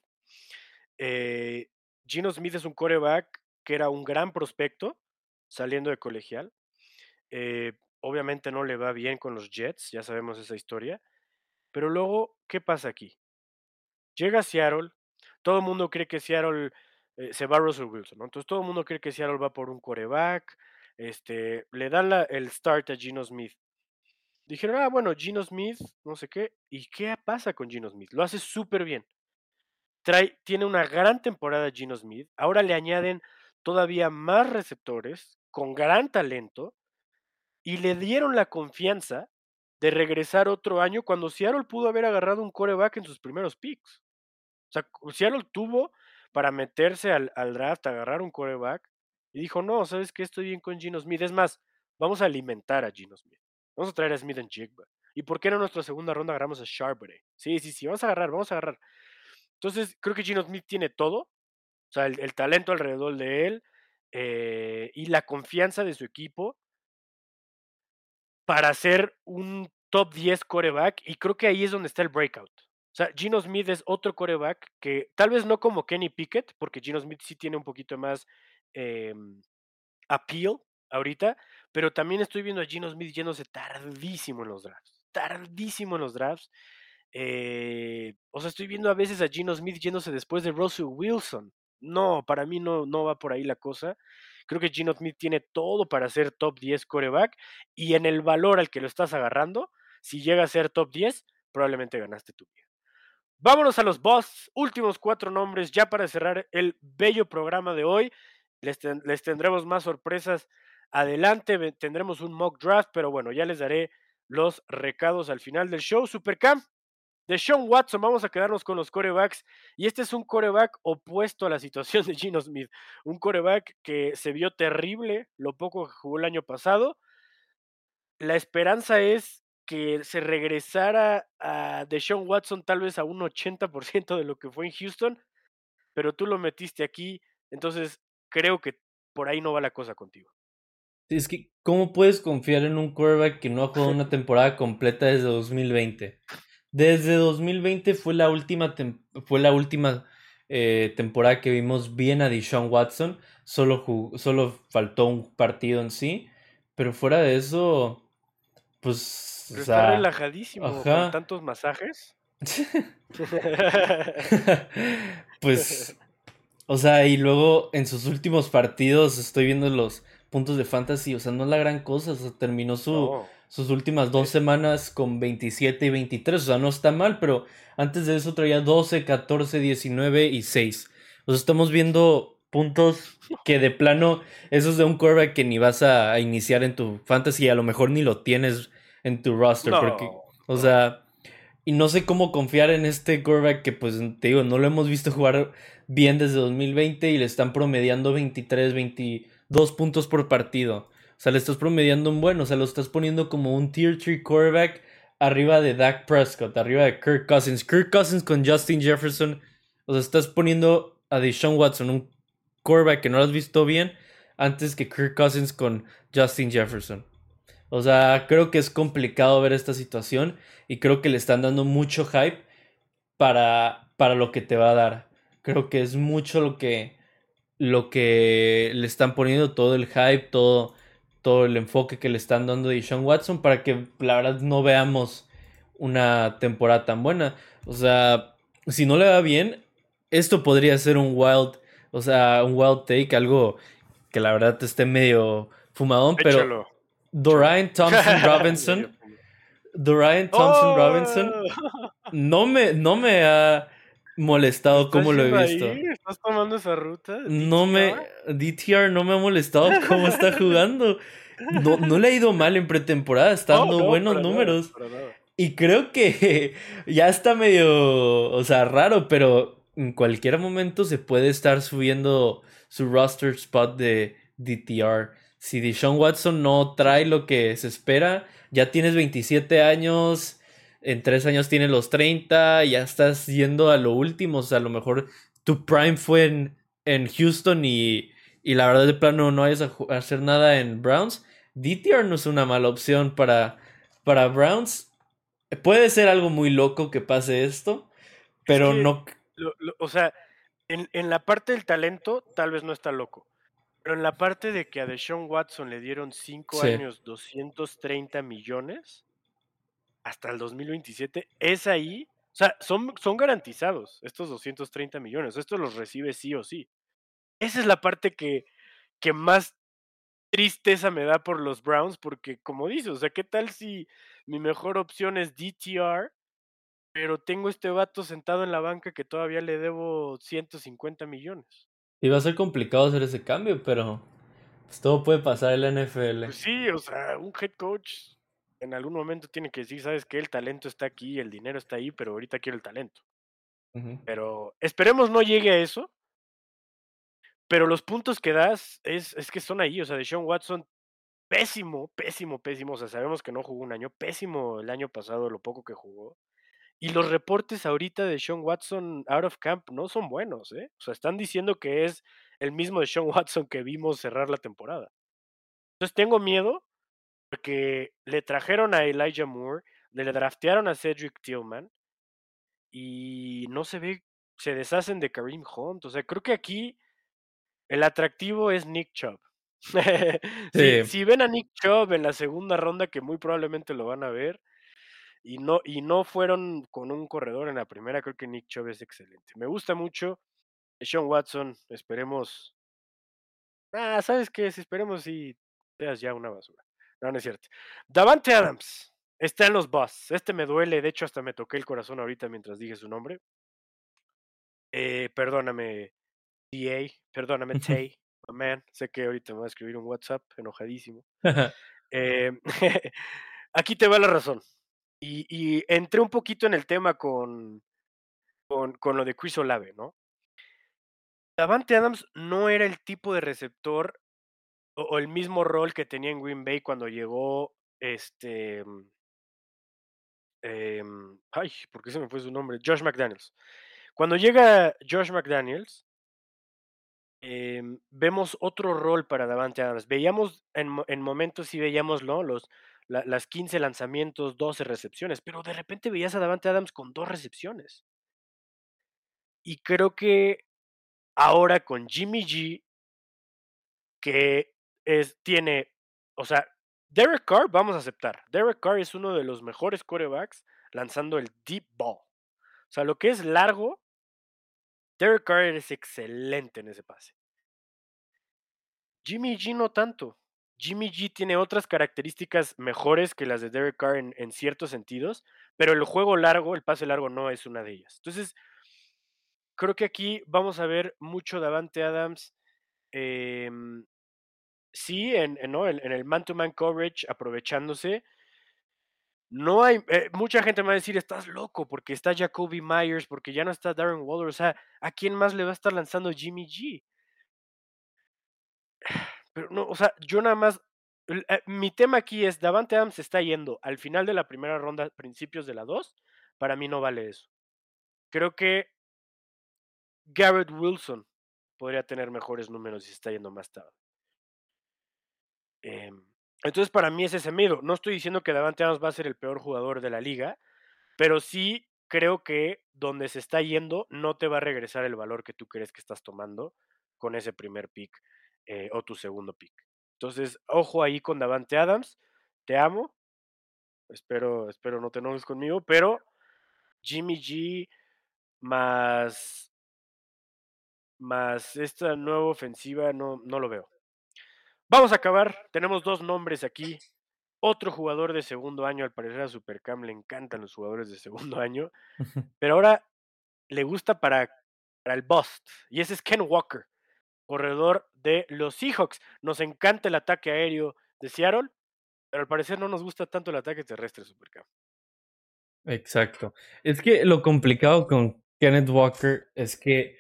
Eh, Gino Smith es un quarterback que era un gran prospecto saliendo de colegial. Eh, obviamente no le va bien con los Jets, ya sabemos esa historia. Pero luego, ¿qué pasa aquí? Llega a Seattle, todo el mundo cree que Seattle eh, se va a Russell Wilson, ¿no? Entonces todo el mundo cree que Seattle va por un quarterback, este, le dan la, el start a Gino Smith. Dijeron, ah, bueno, Gino Smith, no sé qué. ¿Y qué pasa con Gino Smith? Lo hace súper bien. Trae, tiene una gran temporada Gino Smith. Ahora le añaden todavía más receptores con gran talento y le dieron la confianza de regresar otro año cuando Seattle pudo haber agarrado un quarterback en sus primeros picks. O sea, Seattle tuvo para meterse al, al draft, agarrar un quarterback y dijo, no, ¿sabes qué? Estoy bien con Gino Smith. Es más, vamos a alimentar a Gino Smith. Vamos a traer a Smith en Jigba. ¿Y por qué no en nuestra segunda ronda agarramos a Charbonnet? Sí, sí, sí, vamos a agarrar, vamos a agarrar. Entonces, creo que Gino Smith tiene todo. O sea, el, el talento alrededor de él eh, y la confianza de su equipo para ser un top diez coreback. Y creo que ahí es donde está el breakout. O sea, Gino Smith es otro coreback que tal vez no como Kenny Pickett, porque Gino Smith sí tiene un poquito más eh, appeal ahorita, pero también estoy viendo a Gino Smith yéndose tardísimo en los drafts. tardísimo en los drafts. Eh, o sea, estoy viendo a veces a Geno Smith yéndose después de Russell Wilson. No, para mí no, no va por ahí la cosa. Creo que Geno Smith tiene todo para ser top diez quarterback y en el valor al que lo estás agarrando, si llega a ser top diez, probablemente ganaste tu vida. Vámonos a los boss, últimos cuatro nombres ya para cerrar el bello programa de hoy. Les, ten, les tendremos más sorpresas adelante, tendremos un mock draft, pero bueno, ya les daré los recados al final del show. Supercamp, de Sean Watson, vamos a quedarnos con los corebacks. Y este es un coreback opuesto a la situación de Geno Smith. Un coreback que se vio terrible lo poco que jugó el año pasado. La esperanza es que se regresara a Deshaun Watson tal vez a un ochenta por ciento de lo que fue en Houston, pero tú lo metiste aquí, entonces creo que por ahí no va la cosa contigo. Es que, ¿cómo puedes confiar en un quarterback que no ha jugado una temporada completa desde dos mil veinte? Desde dos mil veinte fue la última, fue la última eh, temporada que vimos bien a Deshaun Watson. Solo, jugó, solo faltó un partido en sí. Pero fuera de eso, pues, o Pero está sea, relajadísimo con ajá. tantos masajes. Pues, o sea, y luego en sus últimos partidos estoy viendo los puntos de fantasy, o sea, no es la gran cosa, o sea, terminó su, No, sus últimas dos semanas con veintisiete y veintitrés, o sea, no está mal, pero antes de eso traía doce, catorce, diecinueve y seis. O sea, estamos viendo puntos que de plano, esos de un quarterback que ni vas a, a iniciar en tu fantasy, a lo mejor ni lo tienes en tu roster, porque, no, o no. sea... Y no sé cómo confiar en este quarterback que, pues, te digo, no lo hemos visto jugar bien desde dos mil veinte y le están promediando veintitrés, veintidós puntos por partido. O sea, le estás promediando un buen, o sea, lo estás poniendo como un tier tres quarterback arriba de Dak Prescott, arriba de Kirk Cousins. Kirk Cousins con Justin Jefferson. O sea, estás poniendo a Deshaun Watson, un quarterback que no lo has visto bien, antes que Kirk Cousins con Justin Jefferson. O sea, creo que es complicado ver esta situación y creo que le están dando mucho hype para, para lo que te va a dar. Creo que es mucho lo que, lo que le están poniendo, todo el hype, todo, todo el enfoque que le están dando a Deshaun Watson para que la verdad no veamos una temporada tan buena. O sea, si no le va bien, esto podría ser un wild, o sea, un wild take, algo que la verdad esté medio fumadón, pero Échalo, échalo. Dorian Thompson Medio Robinson. punto. Dorian Thompson Robinson ¡Oh! no me, no me ha molestado ¿Estás como lo he yendo ahí? visto. ¿Estás tomando esa ruta? No me. ¿D T R? D T R no me ha molestado cómo está jugando. No, no le ha ido mal en pretemporada, está Oh, dando no, buenos para nada, números. para nada. Y creo que ya está medio, o sea, raro, pero en cualquier momento se puede estar subiendo su roster spot de D T R. Si Deshaun Watson no trae lo que se espera, ya tienes veintisiete años, en tres años tienes los treinta, ya estás yendo a lo último, o sea, a lo mejor tu prime fue en, en Houston y, y la verdad de plano no vayas a, a hacer nada en Browns. D T R no es una mala opción para, para Browns. Puede ser algo muy loco que pase esto, Es pero que, no. lo, lo, o sea, en, en la parte del talento, tal vez no está loco. Pero en la parte de que a Deshaun Watson le dieron cinco Sí. años, doscientos treinta millones hasta el dos mil veintisiete, es ahí. O sea, son, son garantizados estos doscientos treinta millones. Esto los recibe sí o sí. Esa es la parte que, que más tristeza me da por los Browns, porque como dices, o sea, ¿qué tal si mi mejor opción es D T R, pero tengo este vato sentado en la banca que todavía le debo ciento cincuenta millones? Iba a ser complicado hacer ese cambio, pero pues, todo puede pasar en la N F L. Pues sí, o sea, un head coach en algún momento tiene que decir, sabes que el talento está aquí, el dinero está ahí, pero ahorita quiero el talento. Ujú. Pero esperemos no llegue a eso, pero los puntos que das es, es que son ahí, o sea, de Sean Watson, pésimo, pésimo, pésimo, o sea, sabemos que no jugó un año, pésimo el año pasado, lo poco que jugó. Y los reportes ahorita de Sean Watson out of camp no son buenos, ¿eh? O sea, están diciendo que es el mismo de Sean Watson que vimos cerrar la temporada. Entonces tengo miedo porque le trajeron a Elijah Moore, le draftearon a Cedric Tillman y no se ve, se deshacen de Kareem Hunt. O sea, creo que aquí el atractivo es Nick Chubb. si, Sí, si ven a Nick Chubb en la segunda ronda, que muy probablemente lo van a ver, y no, y no fueron con un corredor en la primera. Creo que Nick Chubb es excelente. Me gusta mucho. Sean Watson, esperemos. Ah, ¿sabes qué? Si esperemos y seas ya una basura. No, no es cierto. Davante Adams está en los Busts. Este me duele, de hecho hasta me toqué el corazón ahorita mientras dije su nombre. Eh, perdóname, D A, perdóname, Tay, my man. Sé que ahorita me va a escribir un WhatsApp enojadísimo. Eh, aquí te va la razón. Y, y entré un poquito en el tema con, con, con lo de Chris Olave, ¿no? Davante Adams no era el tipo de receptor o, o el mismo rol que tenía en Green Bay cuando llegó este. Eh, ay, ¿por qué se me fue su nombre? Josh McDaniels. Cuando llega Josh McDaniels, eh, vemos otro rol para Davante Adams. Veíamos en, en momentos, sí veíamos ¿no? Los, la, las quince lanzamientos, doce recepciones, pero de repente veías a Davante Adams con dos recepciones. Y creo que ahora con Jimmy G, que es, tiene, o sea, Derek Carr, vamos a aceptar, Derek Carr es uno de los mejores quarterbacks lanzando el deep ball. O sea, lo que es largo, Derek Carr es excelente en ese pase. Jimmy G no tanto. Jimmy G tiene otras características mejores que las de Derek Carr en, en ciertos sentidos, pero el juego largo, el pase largo no es una de ellas. Entonces, creo que aquí vamos a ver mucho Davante Adams. Eh, sí, en, en, ¿no? en, en el man-to-man coverage, aprovechándose. No hay, eh, mucha gente me va a decir, estás loco, porque está Jacoby Myers, porque ya no está Darren Waller. O sea, ¿a quién más le va a estar lanzando Jimmy G? Pero no, o sea, yo nada más. el- eh, Mi tema aquí es: Davante Adams se está yendo al final de la primera ronda, principios de la dos. Para mí no vale eso. Creo que Garrett Wilson podría tener mejores números si se está yendo más tarde. Eh, entonces, para mí es ese miedo. No estoy diciendo que Davante Adams va a ser el peor jugador de la liga, pero sí creo que donde se está yendo no te va a regresar el valor que tú crees que estás tomando con ese primer pick eh, o tu segundo pick. Entonces, ojo ahí con Davante Adams. Te amo. Espero, espero no te enojes conmigo, pero Jimmy G más, más esta nueva ofensiva no, no lo veo. Vamos a acabar. Tenemos dos nombres aquí. Otro jugador de segundo año, al parecer a Supercam le encantan los jugadores de segundo año, pero ahora le gusta para, para el bust. Y ese es Ken Walker, corredor de los Seahawks. Nos encanta el ataque aéreo de Seattle, pero al parecer no nos gusta tanto el ataque terrestre, Supercam. Exacto. Es que lo complicado con Kenneth Walker es que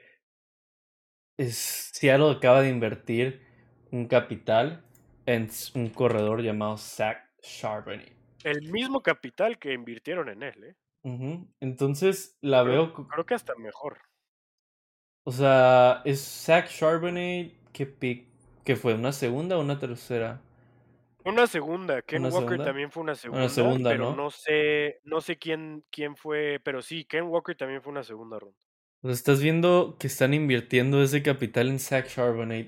es, Seattle acaba de invertir un capital en s- un corredor llamado Zach Charbonnet. El mismo capital que invirtieron en él, ¿eh? Ujú. Entonces la Creo, veo, co- creo que hasta mejor. o sea, es Zach Charbonnet, ¿qué pick? ¿Qué fue? ¿Una segunda o una tercera? Una segunda, Ken ¿Una Walker segunda? también fue una Una segunda, segunda, pero ¿no? no sé, no sé quién, quién fue, pero sí, Ken Walker también fue una segunda ronda. O sea, estás viendo que están invirtiendo ese capital en Zach Charbonnet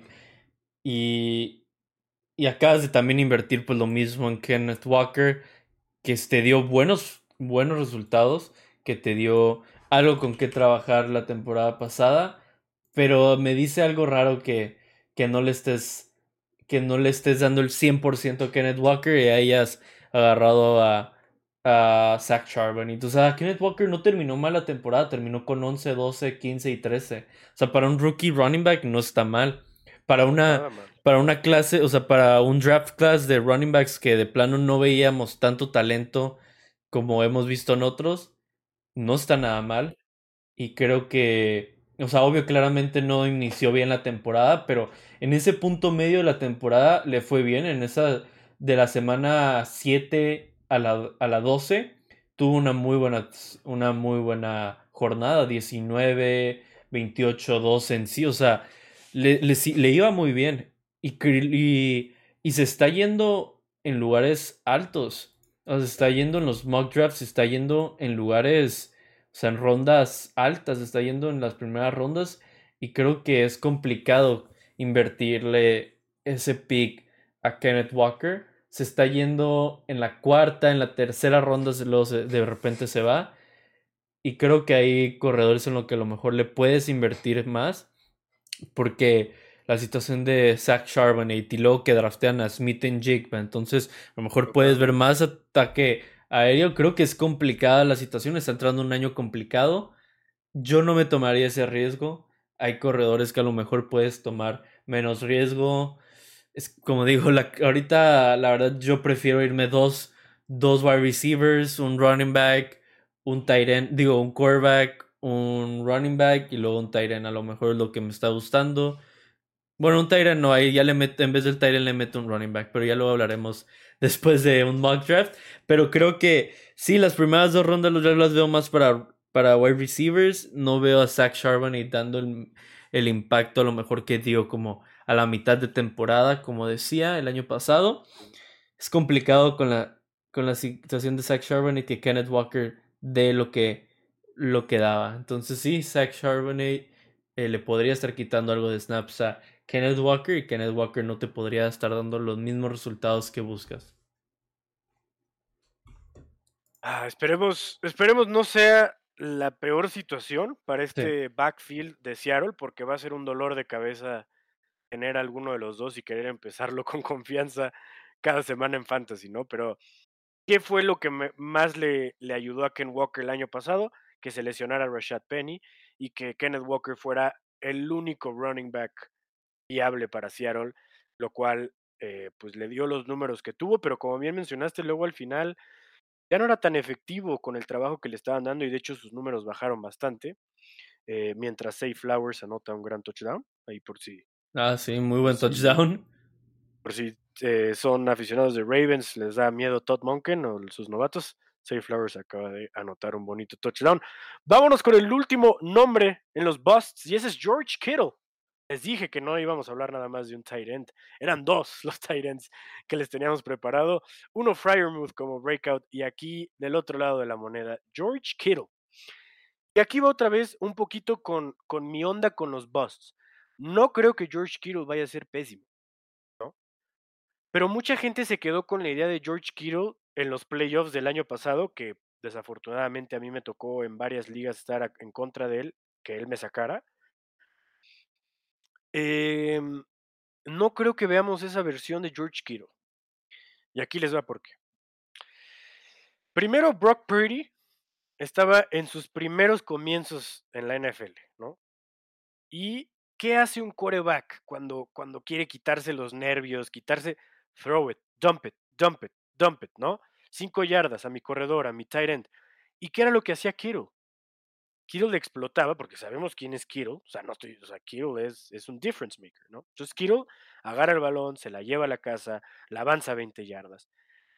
y, y acabas de también invertir pues lo mismo en Kenneth Walker, que te dio buenos, buenos resultados, que te dio algo con qué trabajar la temporada pasada, pero me dice algo raro que, que no le estés, que no le estés dando el cien por ciento a Kenneth Walker y hayas agarrado a, a Zach Charbonnet. O sea, Kenneth Walker no terminó mal la temporada, terminó con once, doce, quince y trece. O sea, para un rookie running back no está mal. Para una, Nada mal. para una clase, o sea, para un draft class de running backs que de plano no veíamos tanto talento como hemos visto en otros, no está nada mal. Y creo que, o sea, obvio, claramente no inició bien la temporada, pero en ese punto medio de la temporada le fue bien. En esa de la semana siete a la, a la doce tuvo una muy buena, una muy buena jornada, diecinueve veintiocho doce en sí. O sea, le, le, sí- le iba muy bien. Y, cre- y, y se está yendo en lugares altos. O sea, se está yendo en los mock drafts, se está yendo en lugares, o sea, en rondas altas, se está yendo en las primeras rondas. Y creo que es complicado invertirle ese pick a Kenneth Walker. se está yendo en la cuarta, en la tercera ronda, se lo, se- de repente se va. Y creo que hay corredores en lo que a lo mejor le puedes invertir más, porque la situación de Zach Charbonnet y luego que draftean a Smith and Jigba, entonces a lo mejor puedes ver Totalmente. más ataque aéreo. Creo que es complicada la situación, está entrando un año complicado. Yo no me tomaría ese riesgo. Hay corredores que a lo mejor puedes tomar menos riesgo. Es como digo, la, ahorita la verdad yo prefiero irme dos, dos wide receivers, un running back, un tight end, digo, un quarterback, un running back y luego un tight end. A lo mejor es lo que me está gustando. Bueno, un tight end no, ahí ya le meto, en vez del tight end le meto un running back, pero ya luego hablaremos después de un mock draft. Pero creo que sí, las primeras dos rondas los- yo las veo más para, para wide receivers. No veo a Zach Charbonnet dando el, el impacto a lo mejor que dio como a la mitad de temporada, como decía el año pasado. Es complicado con la, con la situación de Zach Charbonnet que Kenneth Walker dé lo que, lo que daba. Entonces sí, Zach Charbonnet eh, le podría estar quitando algo de snaps a Kenneth Walker y Kenneth Walker no te podría estar dando los mismos resultados que buscas. Ah, esperemos, esperemos no sea la peor situación para Sí. este backfield de Seattle, porque va a ser un dolor de cabeza tener alguno de los dos y querer empezarlo con confianza cada semana en fantasy, ¿no? Pero, ¿qué fue lo que me- más le, le ayudó a Ken Walker el año pasado? Que se lesionara Rashad Penny y que Kenneth Walker fuera el único running back viable para Seattle, lo cual eh, pues le dio los números que tuvo, pero como bien mencionaste, luego al final ya no era tan efectivo con el trabajo que le estaban dando y de hecho sus números bajaron bastante, eh, mientras Zay Flowers anota un gran touchdown, ahí por si, Ah, sí, muy por buen si, touchdown. por si eh, son aficionados de Ravens, les da miedo Todd Monken o sus novatos. Zay Flowers acaba de anotar un bonito touchdown. Vámonos con el último nombre en los busts y ese es George Kittle. Les dije que no íbamos a hablar nada más de un tight end. Eran dos los tight ends que les teníamos preparado. Uno Fryermuth como breakout y aquí del otro lado de la moneda, George Kittle. Y aquí va otra vez un poquito con, con mi onda con los busts. No creo que George Kittle vaya a ser pésimo, ¿no? Pero mucha gente se quedó con la idea de George Kittle en los playoffs del año pasado, que desafortunadamente a mí me tocó en varias ligas estar a- en contra de él, que él me sacara. Em, no creo que veamos esa versión de George Kittle. Y aquí les va por qué. Primero, Brock Purdy estaba en sus primeros comienzos en la N F L, ¿no? ¿Y qué hace un quarterback cuando, cuando quiere quitarse los nervios, quitarse, throw it, dump it, dump it, dump it, ¿no? Cinco yardas a mi corredor, a mi tight end. ¿Y qué era lo que hacía Kittle? Kittle le explotaba, porque sabemos quién es Kittle, o sea, no estoy, o sea, Kittle es, es un difference maker, ¿no? Entonces Kittle agarra el balón, se la lleva a la casa, la avanza veinte yardas.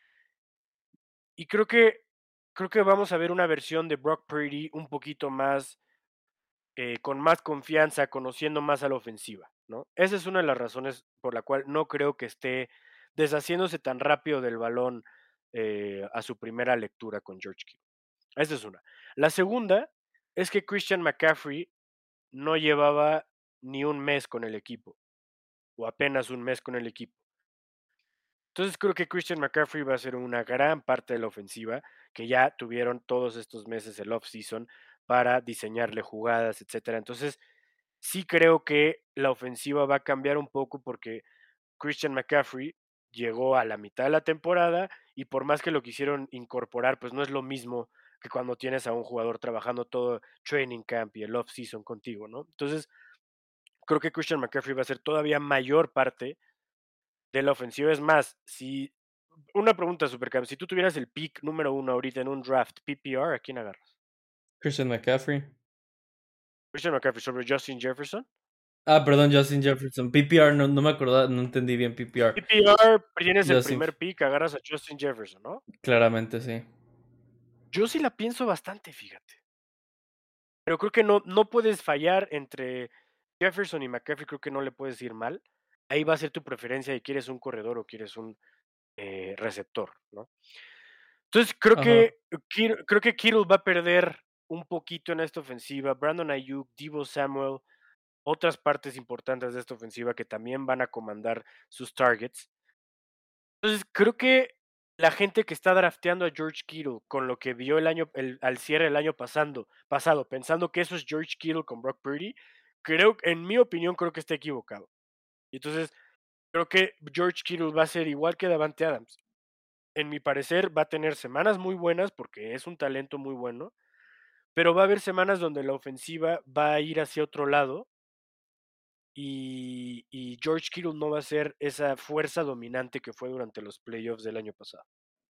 Y creo que, creo que vamos a ver una versión de Brock Purdy un poquito más eh, con más confianza, conociendo más a la ofensiva, ¿no? Esa es una de las razones por la cual no creo que esté deshaciéndose tan rápido del balón eh, a su primera lectura con George Kittle. Esa es una. La segunda es que Christian McCaffrey no llevaba ni un mes con el equipo, o apenas un mes con el equipo. Entonces creo que Christian McCaffrey va a ser una gran parte de la ofensiva, que ya tuvieron todos estos meses el off-season para diseñarle jugadas, etcétera. Entonces, sí creo que la ofensiva va a cambiar un poco porque Christian McCaffrey llegó a la mitad de la temporada y por más que lo quisieron incorporar, pues no es lo mismo que cuando tienes a un jugador trabajando todo training camp y el off-season contigo, ¿no? Entonces, creo que Christian McCaffrey va a ser todavía mayor parte de la ofensiva. Es más, si una pregunta super, si tú tuvieras el pick número uno ahorita en un draft P P R, ¿a quién agarras? Christian McCaffrey. Christian McCaffrey sobre Justin Jefferson. Ah, perdón, Justin Jefferson. P P R, no, no me acordaba, no entendí bien P P R. P P R, tienes el Justin, primer pick, agarras a Justin Jefferson, ¿no? claramente sí. Yo sí la pienso bastante, fíjate. Pero creo que no, no puedes fallar entre Jefferson y McCaffrey, creo que no le puedes ir mal. Ahí va a ser tu preferencia de quieres un corredor o quieres un eh, receptor, ¿no? Entonces creo Ajá. que Kir- creo que Kittle va a perder un poquito en esta ofensiva. Brandon Ayuk, Deebo Samuel, otras partes importantes de esta ofensiva que también van a comandar sus targets. Entonces, creo que la gente que está drafteando a George Kittle con lo que vio el año, el, al cierre del año pasando, pasado, pensando que eso es George Kittle con Brock Purdy, creo, en mi opinión, creo que está equivocado. Y entonces, creo que George Kittle va a ser igual que Davante Adams. En mi parecer, va a tener semanas muy buenas porque es un talento muy bueno, pero va a haber semanas donde la ofensiva va a ir hacia otro lado y, y George Kittle no va a ser esa fuerza dominante que fue durante los playoffs del año pasado.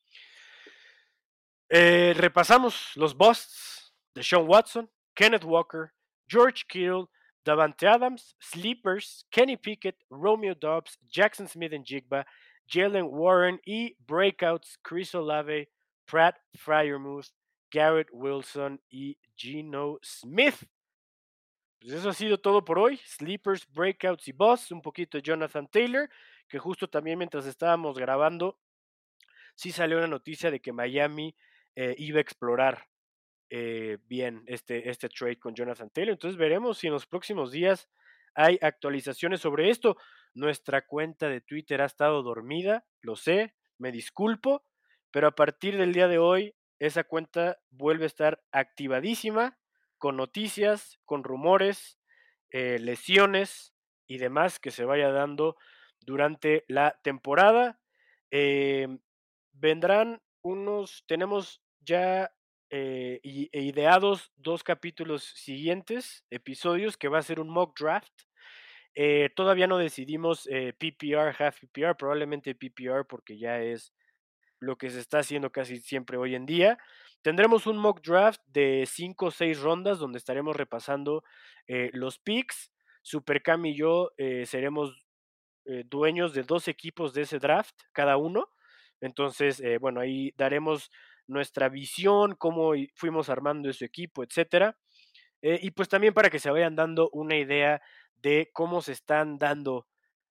Eh, repasamos los busts de Sean Watson, Kenneth Walker, George Kittle, Davante Adams, Sleepers, Kenny Pickett, Romeo Dobbs, Jackson Smith and Jigba, Jalen Warren y Breakouts, Chris Olave, Pratt Fryermuth, Garrett Wilson y Geno Smith. Pues eso ha sido todo por hoy. Sleepers, Breakouts y Busts, un poquito de Jonathan Taylor, que justo también mientras estábamos grabando, sí salió una noticia de que Miami eh, iba a explorar eh, bien este, este trade con Jonathan Taylor. Entonces veremos si en los próximos días hay actualizaciones sobre esto. Nuestra cuenta de Twitter ha estado dormida, lo sé, me disculpo, pero a partir del día de hoy esa cuenta vuelve a estar activadísima con noticias, con rumores, eh, lesiones y demás que se vaya dando durante la temporada. Eh, vendrán unos, tenemos ya eh, ideados dos capítulos siguientes, episodios, que va a ser un mock draft. Eh, todavía no decidimos eh, P P R, half P P R, probablemente P P R porque ya es lo que se está haciendo casi siempre hoy en día. Tendremos un mock draft de cinco o seis rondas donde estaremos repasando eh, los picks. Supercam y yo eh, seremos eh, dueños de dos equipos de ese draft, cada uno. Entonces, eh, bueno, ahí daremos nuestra visión, cómo fuimos armando ese equipo, etcétera. Eh, y pues también para que se vayan dando una idea de cómo se están dando,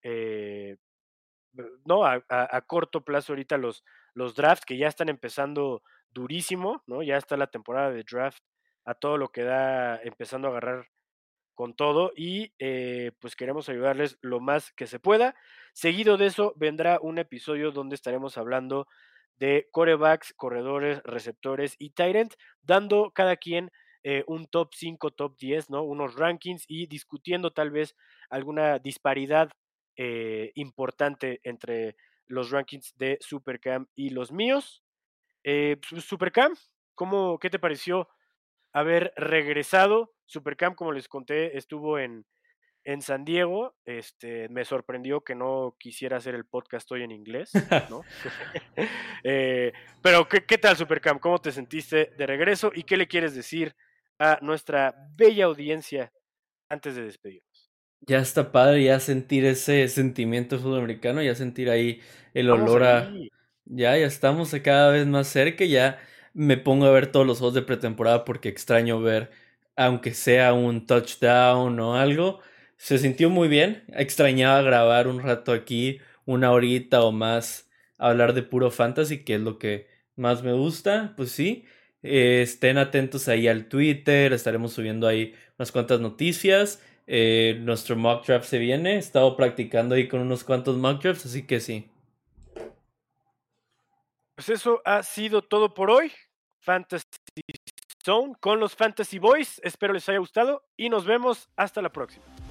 eh, ¿no? A, a, a, corto plazo ahorita los, los drafts que ya están empezando durísimo, ¿no? Ya está la temporada de draft a todo lo que da, empezando a agarrar con todo y eh, pues queremos ayudarles lo más que se pueda. Seguido de eso vendrá un episodio donde estaremos hablando de corebacks, corredores, receptores y tight end, dando cada quien eh, un top cinco, top diez, ¿no? Unos rankings y discutiendo tal vez alguna disparidad eh, importante entre los rankings de Supercam y los míos. Eh, Supercam, ¿cómo, ¿qué te pareció haber regresado? Supercamp, como les conté, estuvo en, en San Diego. Este, me sorprendió que no quisiera hacer el podcast hoy en inglés, ¿no? eh, pero, ¿qué, ¿qué tal, Supercamp? ¿Cómo te sentiste de regreso? ¿Y qué le quieres decir a nuestra bella audiencia antes de despedirnos? Ya está padre ya sentir ese sentimiento sudamericano, ya sentir ahí el Vamos olor a... ahí. Ya, ya estamos cada vez más cerca, ya me pongo a ver todos los juegos de pretemporada porque extraño ver, aunque sea un touchdown o algo. Se sintió muy bien, extrañaba grabar un rato aquí, una horita o más, hablar de puro fantasy, que es lo que más me gusta, pues sí. Eh, estén atentos ahí al Twitter, estaremos subiendo ahí unas cuantas noticias. Eh, nuestro mock draft se viene. He estado practicando ahí con unos cuantos mock drafts, así que sí. Pues eso ha sido todo por hoy. Fantasy Zone con los Fantasy Boys. Espero les haya gustado y nos vemos hasta la próxima.